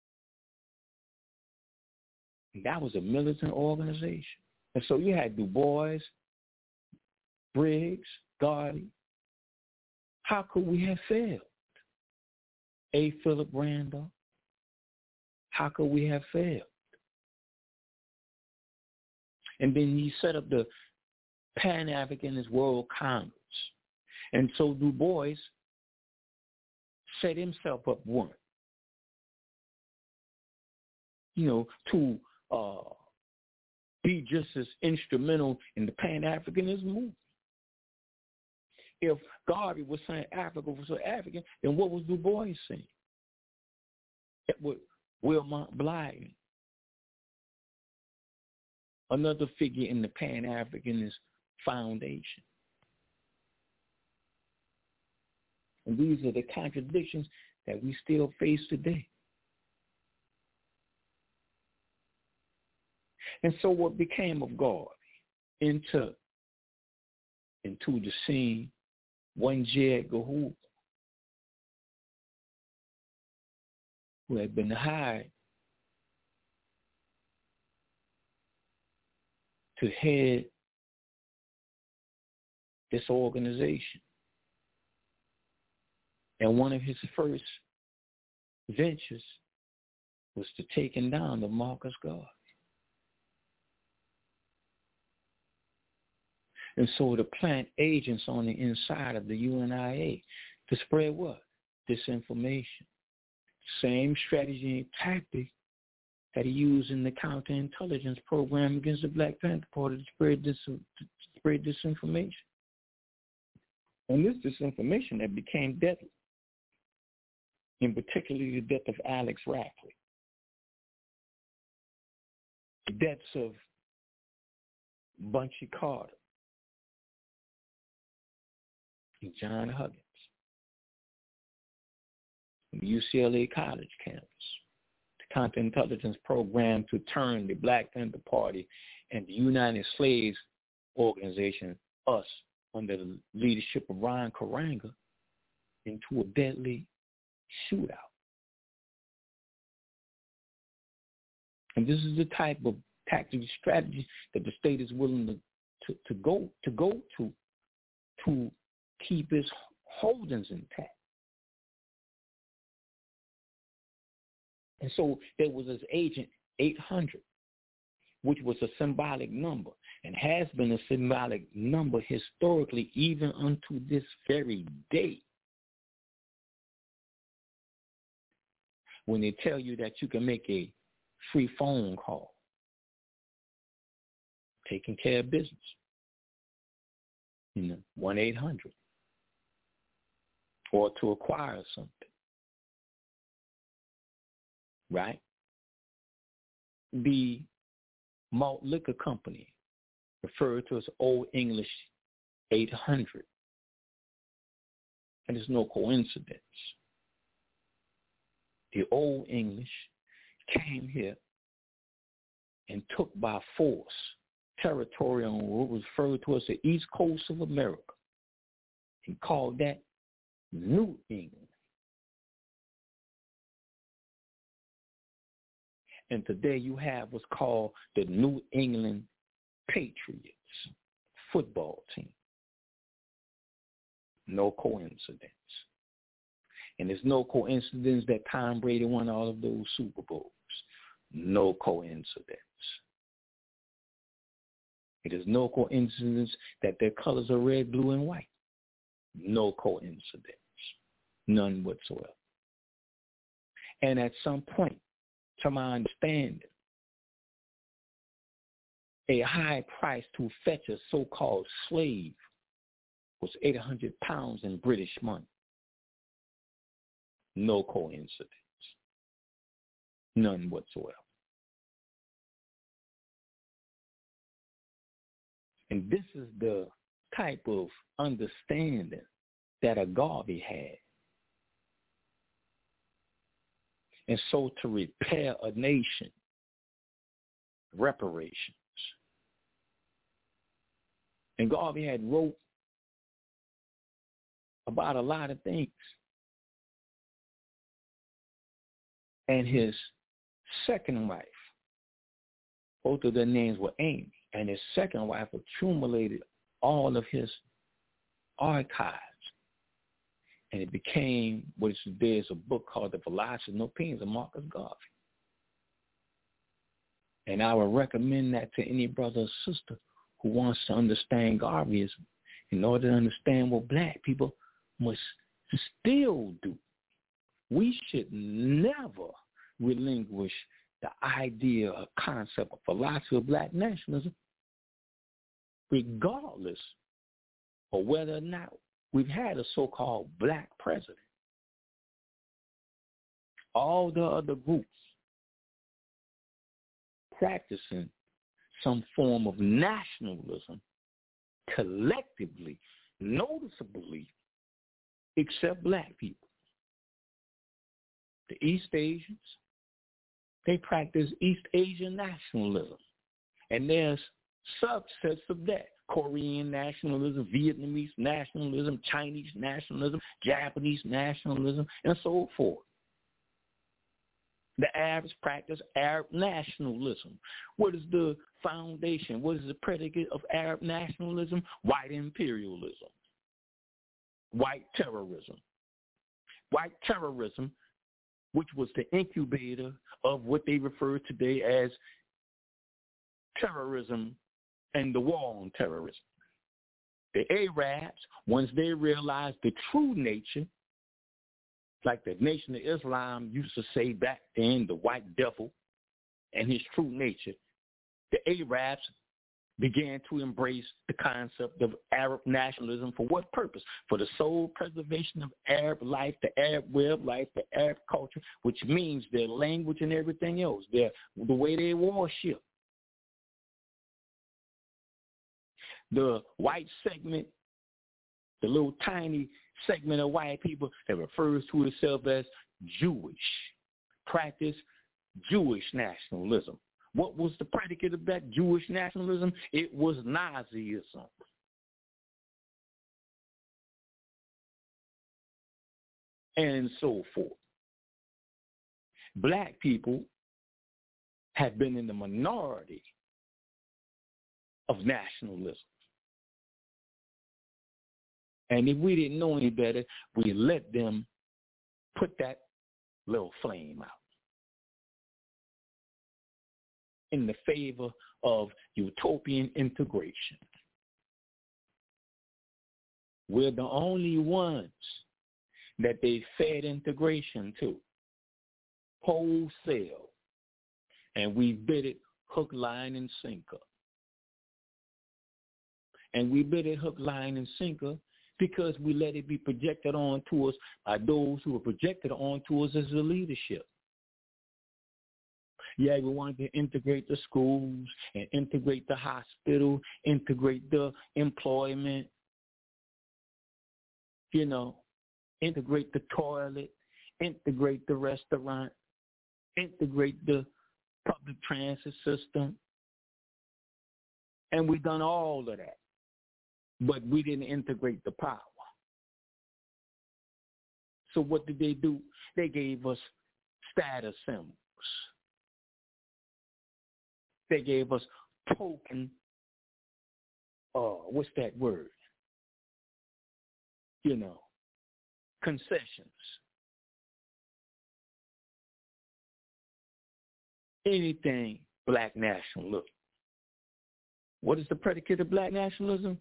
And that was a militant organization. And so you had Du Bois, Briggs, Garvey. How could we have failed? A. Philip Randolph. How could we have failed? And then he set up the Pan-Africanist World Congress. And so Du Bois set himself up one, you know, to uh, be just as instrumental in the Pan-Africanism movement. If Garvey was saying Africa was so African, then what was Du Bois saying? That was Wilmot Blyden, another figure in the Pan-Africanist foundation. And these are the contradictions that we still face today. And so what became of Garvey? Into, into the scene, one J. Edgar Hoover, who had been hired to head this organization. And one of his first ventures was to taking down the Marcus Garvey. And so to plant agents on the inside of the U N I A to spread what? Disinformation. Same strategy and tactic that he used in the counterintelligence program against the Black Panther Party to spread, dis- to spread disinformation. And this disinformation that became deadly, in particularly the death of Alex Rackley, the deaths of Bunchy Carter, and John Huggins, from the U C L A college campus, the counterintelligence program to turn the Black Panther Party and the United Slaves Organization, US, under the leadership of Ron Karanga, into a deadly shootout. And this is the type of tactical strategy that the state is willing to, to, to go to go to to keep its holdings intact. And so there was this agent eight hundred, which was a symbolic number and has been a symbolic number historically even unto this very day when they tell you that you can make a free phone call, taking care of business, you know, one eight hundred, or to acquire something, right? The malt liquor company, referred to as Old English eight hundred, and it's no coincidence. The Old English came here and took by force territory on what was referred to as the East Coast of America and called that New England. And today you have what's called the New England Patriots football team. No coincidence. And it's no coincidence that Tom Brady won all of those Super Bowls. No coincidence. It is no coincidence that their colors are red, blue, and white. No coincidence. None whatsoever. And at some point, to my understanding, a high price to fetch a so-called slave was eight hundred pounds in British money. No coincidence. None whatsoever. And this is the type of understanding that a Garvey had. And so to repair a nation, reparations. And Garvey had wrote about a lot of things. And his second wife, both of their names were Amy, and his second wife accumulated all of his archives. And it became what is today is a book called The Philosophy of No Opinions of Marcus Garvey. And I would recommend that to any brother or sister who wants to understand Garveyism in order to understand what black people must still do. We should never relinquish the idea or concept of philosophy of black nationalism, regardless of whether or not we've had a so-called black president. All the other groups practicing some form of nationalism collectively, noticeably, except black people. The East Asians, they practice East Asian nationalism. And there's subsets of that. Korean nationalism, Vietnamese nationalism, Chinese nationalism, Japanese nationalism, and so forth. The Arabs practice Arab nationalism. What is the foundation? What is the predicate of Arab nationalism? White imperialism. White terrorism. White terrorism, which was the incubator of what they refer today as terrorism and the war on terrorism. The Arabs, once they realized the true nature, like the Nation of Islam used to say back then, the white devil and his true nature, the Arabs began to embrace the concept of Arab nationalism. For what purpose? For the sole preservation of Arab life, the Arab way of life, the Arab culture, which means their language and everything else, their, the way they worship. The white segment, the little tiny segment of white people that refers to itself as Jewish, practice Jewish nationalism. What was the predicate of that Jewish nationalism? It was Nazism. And so forth. Black people have been in the minority of nationalism. And if we didn't know any better, we let them put that little flame out in the favor of utopian integration. We're the only ones that they fed integration to, wholesale. And we bid it hook, line, and sinker. And we bid it hook, line, and sinker because we let it be projected on to us by those who are projected on to us as the leadership. Yeah, we wanted to integrate the schools and integrate the hospital, integrate the employment, you know, integrate the toilet, integrate the restaurant, integrate the public transit system. And we've done all of that. But we didn't integrate the power. So what did they do? They gave us status symbols. They gave us token, uh, what's that word? You know, concessions. Anything black nationalism. What is the predicate of black nationalism?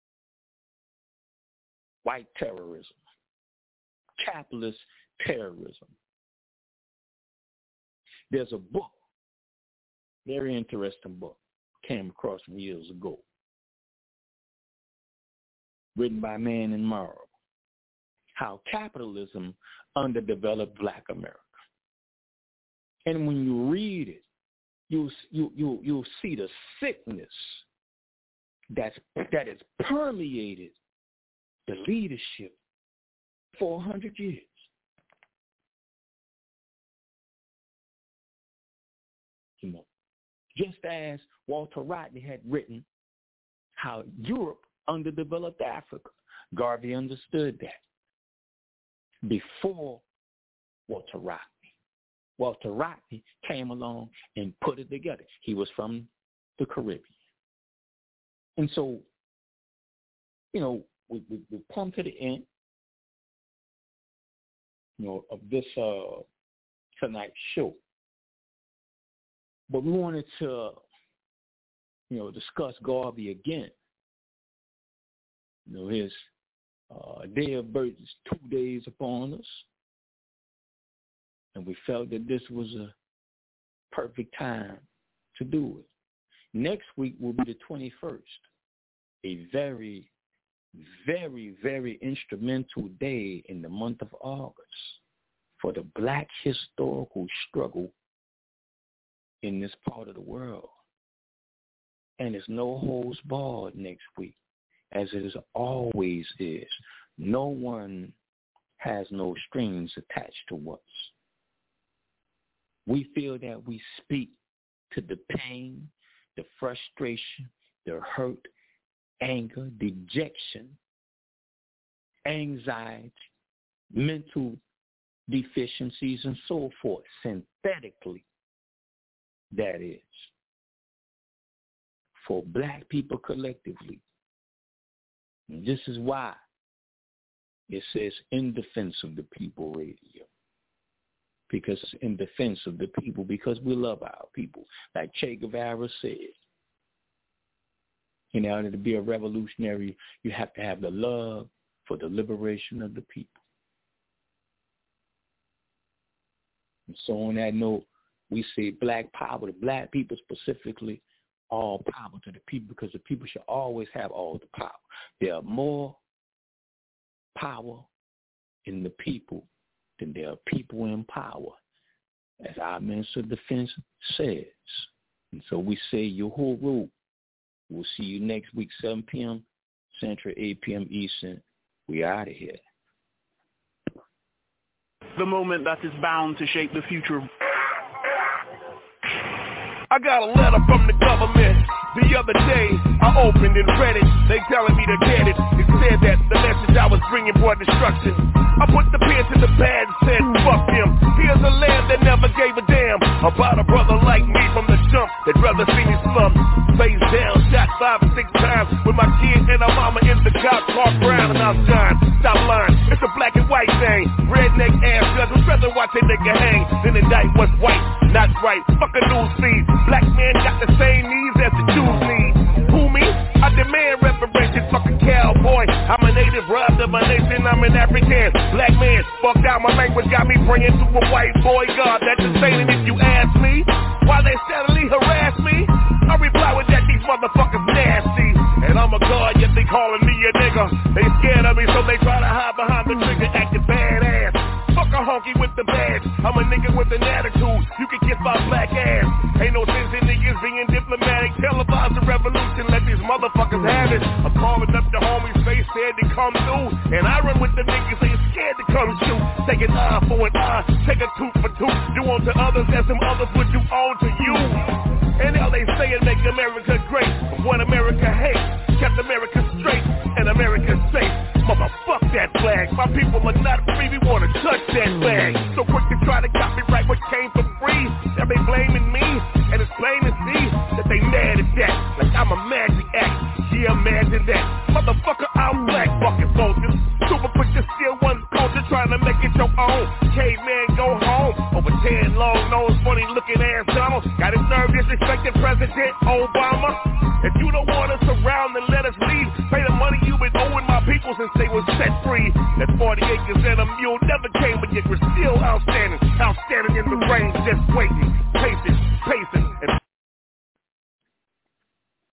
White terrorism, capitalist terrorism. There's a book, very interesting book, came across from years ago, written by Man and Morrow, How Capitalism Underdeveloped Black America. And when you read it, you'll, you, you, you'll see the sickness that's, that has permeated the leadership for a hundred years. You know, just as Walter Rodney had written how Europe underdeveloped Africa, Garvey understood that before Walter Rodney. Walter Rodney came along and put it together. He was from the Caribbean. And so, you know, We, we, we come to the end, you know, of this uh, tonight's show. But we wanted to, you know, discuss Garvey again. You know, his uh, day of birth is two days upon us. And we felt that this was a perfect time to do it. Next week will be the twenty-first, a very very, very instrumental day in the month of August for the black historical struggle in this part of the world. And it's no holds barred next week, as it is always is. No one has no strings attached to us. We feel that we speak to the pain, the frustration, the hurt, anger, dejection, anxiety, mental deficiencies, and so forth, synthetically, that is, for black people collectively. And this is why it says in defense of the people radio. Because it's in defense of the people, because we love our people. Like Che Guevara said, in order to be a revolutionary, you have to have the love for the liberation of the people. And so on that note, we say black power to black people, specifically all power to the people, because the people should always have all the power. There are more power in the people than there are people in power, as our Minister of Defense says. And so we say, Yahoo. We'll see you next week, seven p.m. Central, eight p.m. Eastern. We out of here.
The moment that is bound to shape the future.
I got a letter from the government the other day. I opened and read it. They telling me to get it. It said that the message I was bringing brought destruction. I put the pen to the pad and said, fuck them. Here's a land that never gave a damn about a brother like me from the jump. They'd rather see me slump, face down, shot five or six times with my kid and her mama in the cop car brown and I'll shine. Stop lying. It's a black and white thing. Redneck ass judge would rather watch a nigga hang than indict what's white, not right. Fuck a news feed. Black man got the same needs as the Jews need. Who me? I demand reparations. Fucking cowboy. I'm a native, robbed of my nation. I'm an African. Black man, fucked out my
language got me praying to a white boy God that is saying if you ask me why they steadily harass me, I reply with that these motherfuckers nasty. And I'm a god, yet they calling me a nigga. They scared of me, so they try to hide behind the trigger, acting badass. Fuck a honky with the badge, I'm a nigga with an attitude. You can kiss my black ass. Ain't no sense in niggas being diplomatic. Televise the revolution, let these motherfuckers have it. I'm calling up the homies, they said to come through. And I run with the niggas, they scared to come shoot. Take an eye for an eye, take a tooth for tooth. Do unto others as some others would do on to you. And all they say is make America great. What America hates, kept America straight and America safe. Motherfuck that flag, my people are not free, we wanna touch that flag. So quick to try to copyright what came for free. Now they blaming me, and it's plain to see that they mad at that. Like I'm a magic act, yeah imagine that. Motherfucker, I'm black fucking soldiers. Super quick to steal one culture, trying to make it your own. Caveman go home, over ten long nose, funny looking ass Donald. Got his nerve disrespecting President Obama. If you don't want us around, then let us leave. Pay the money you been owing my people since they was set free. That forty acres and a mule never came, but yet we're still outstanding. Outstanding in the range, just waiting. Patient, pacing, and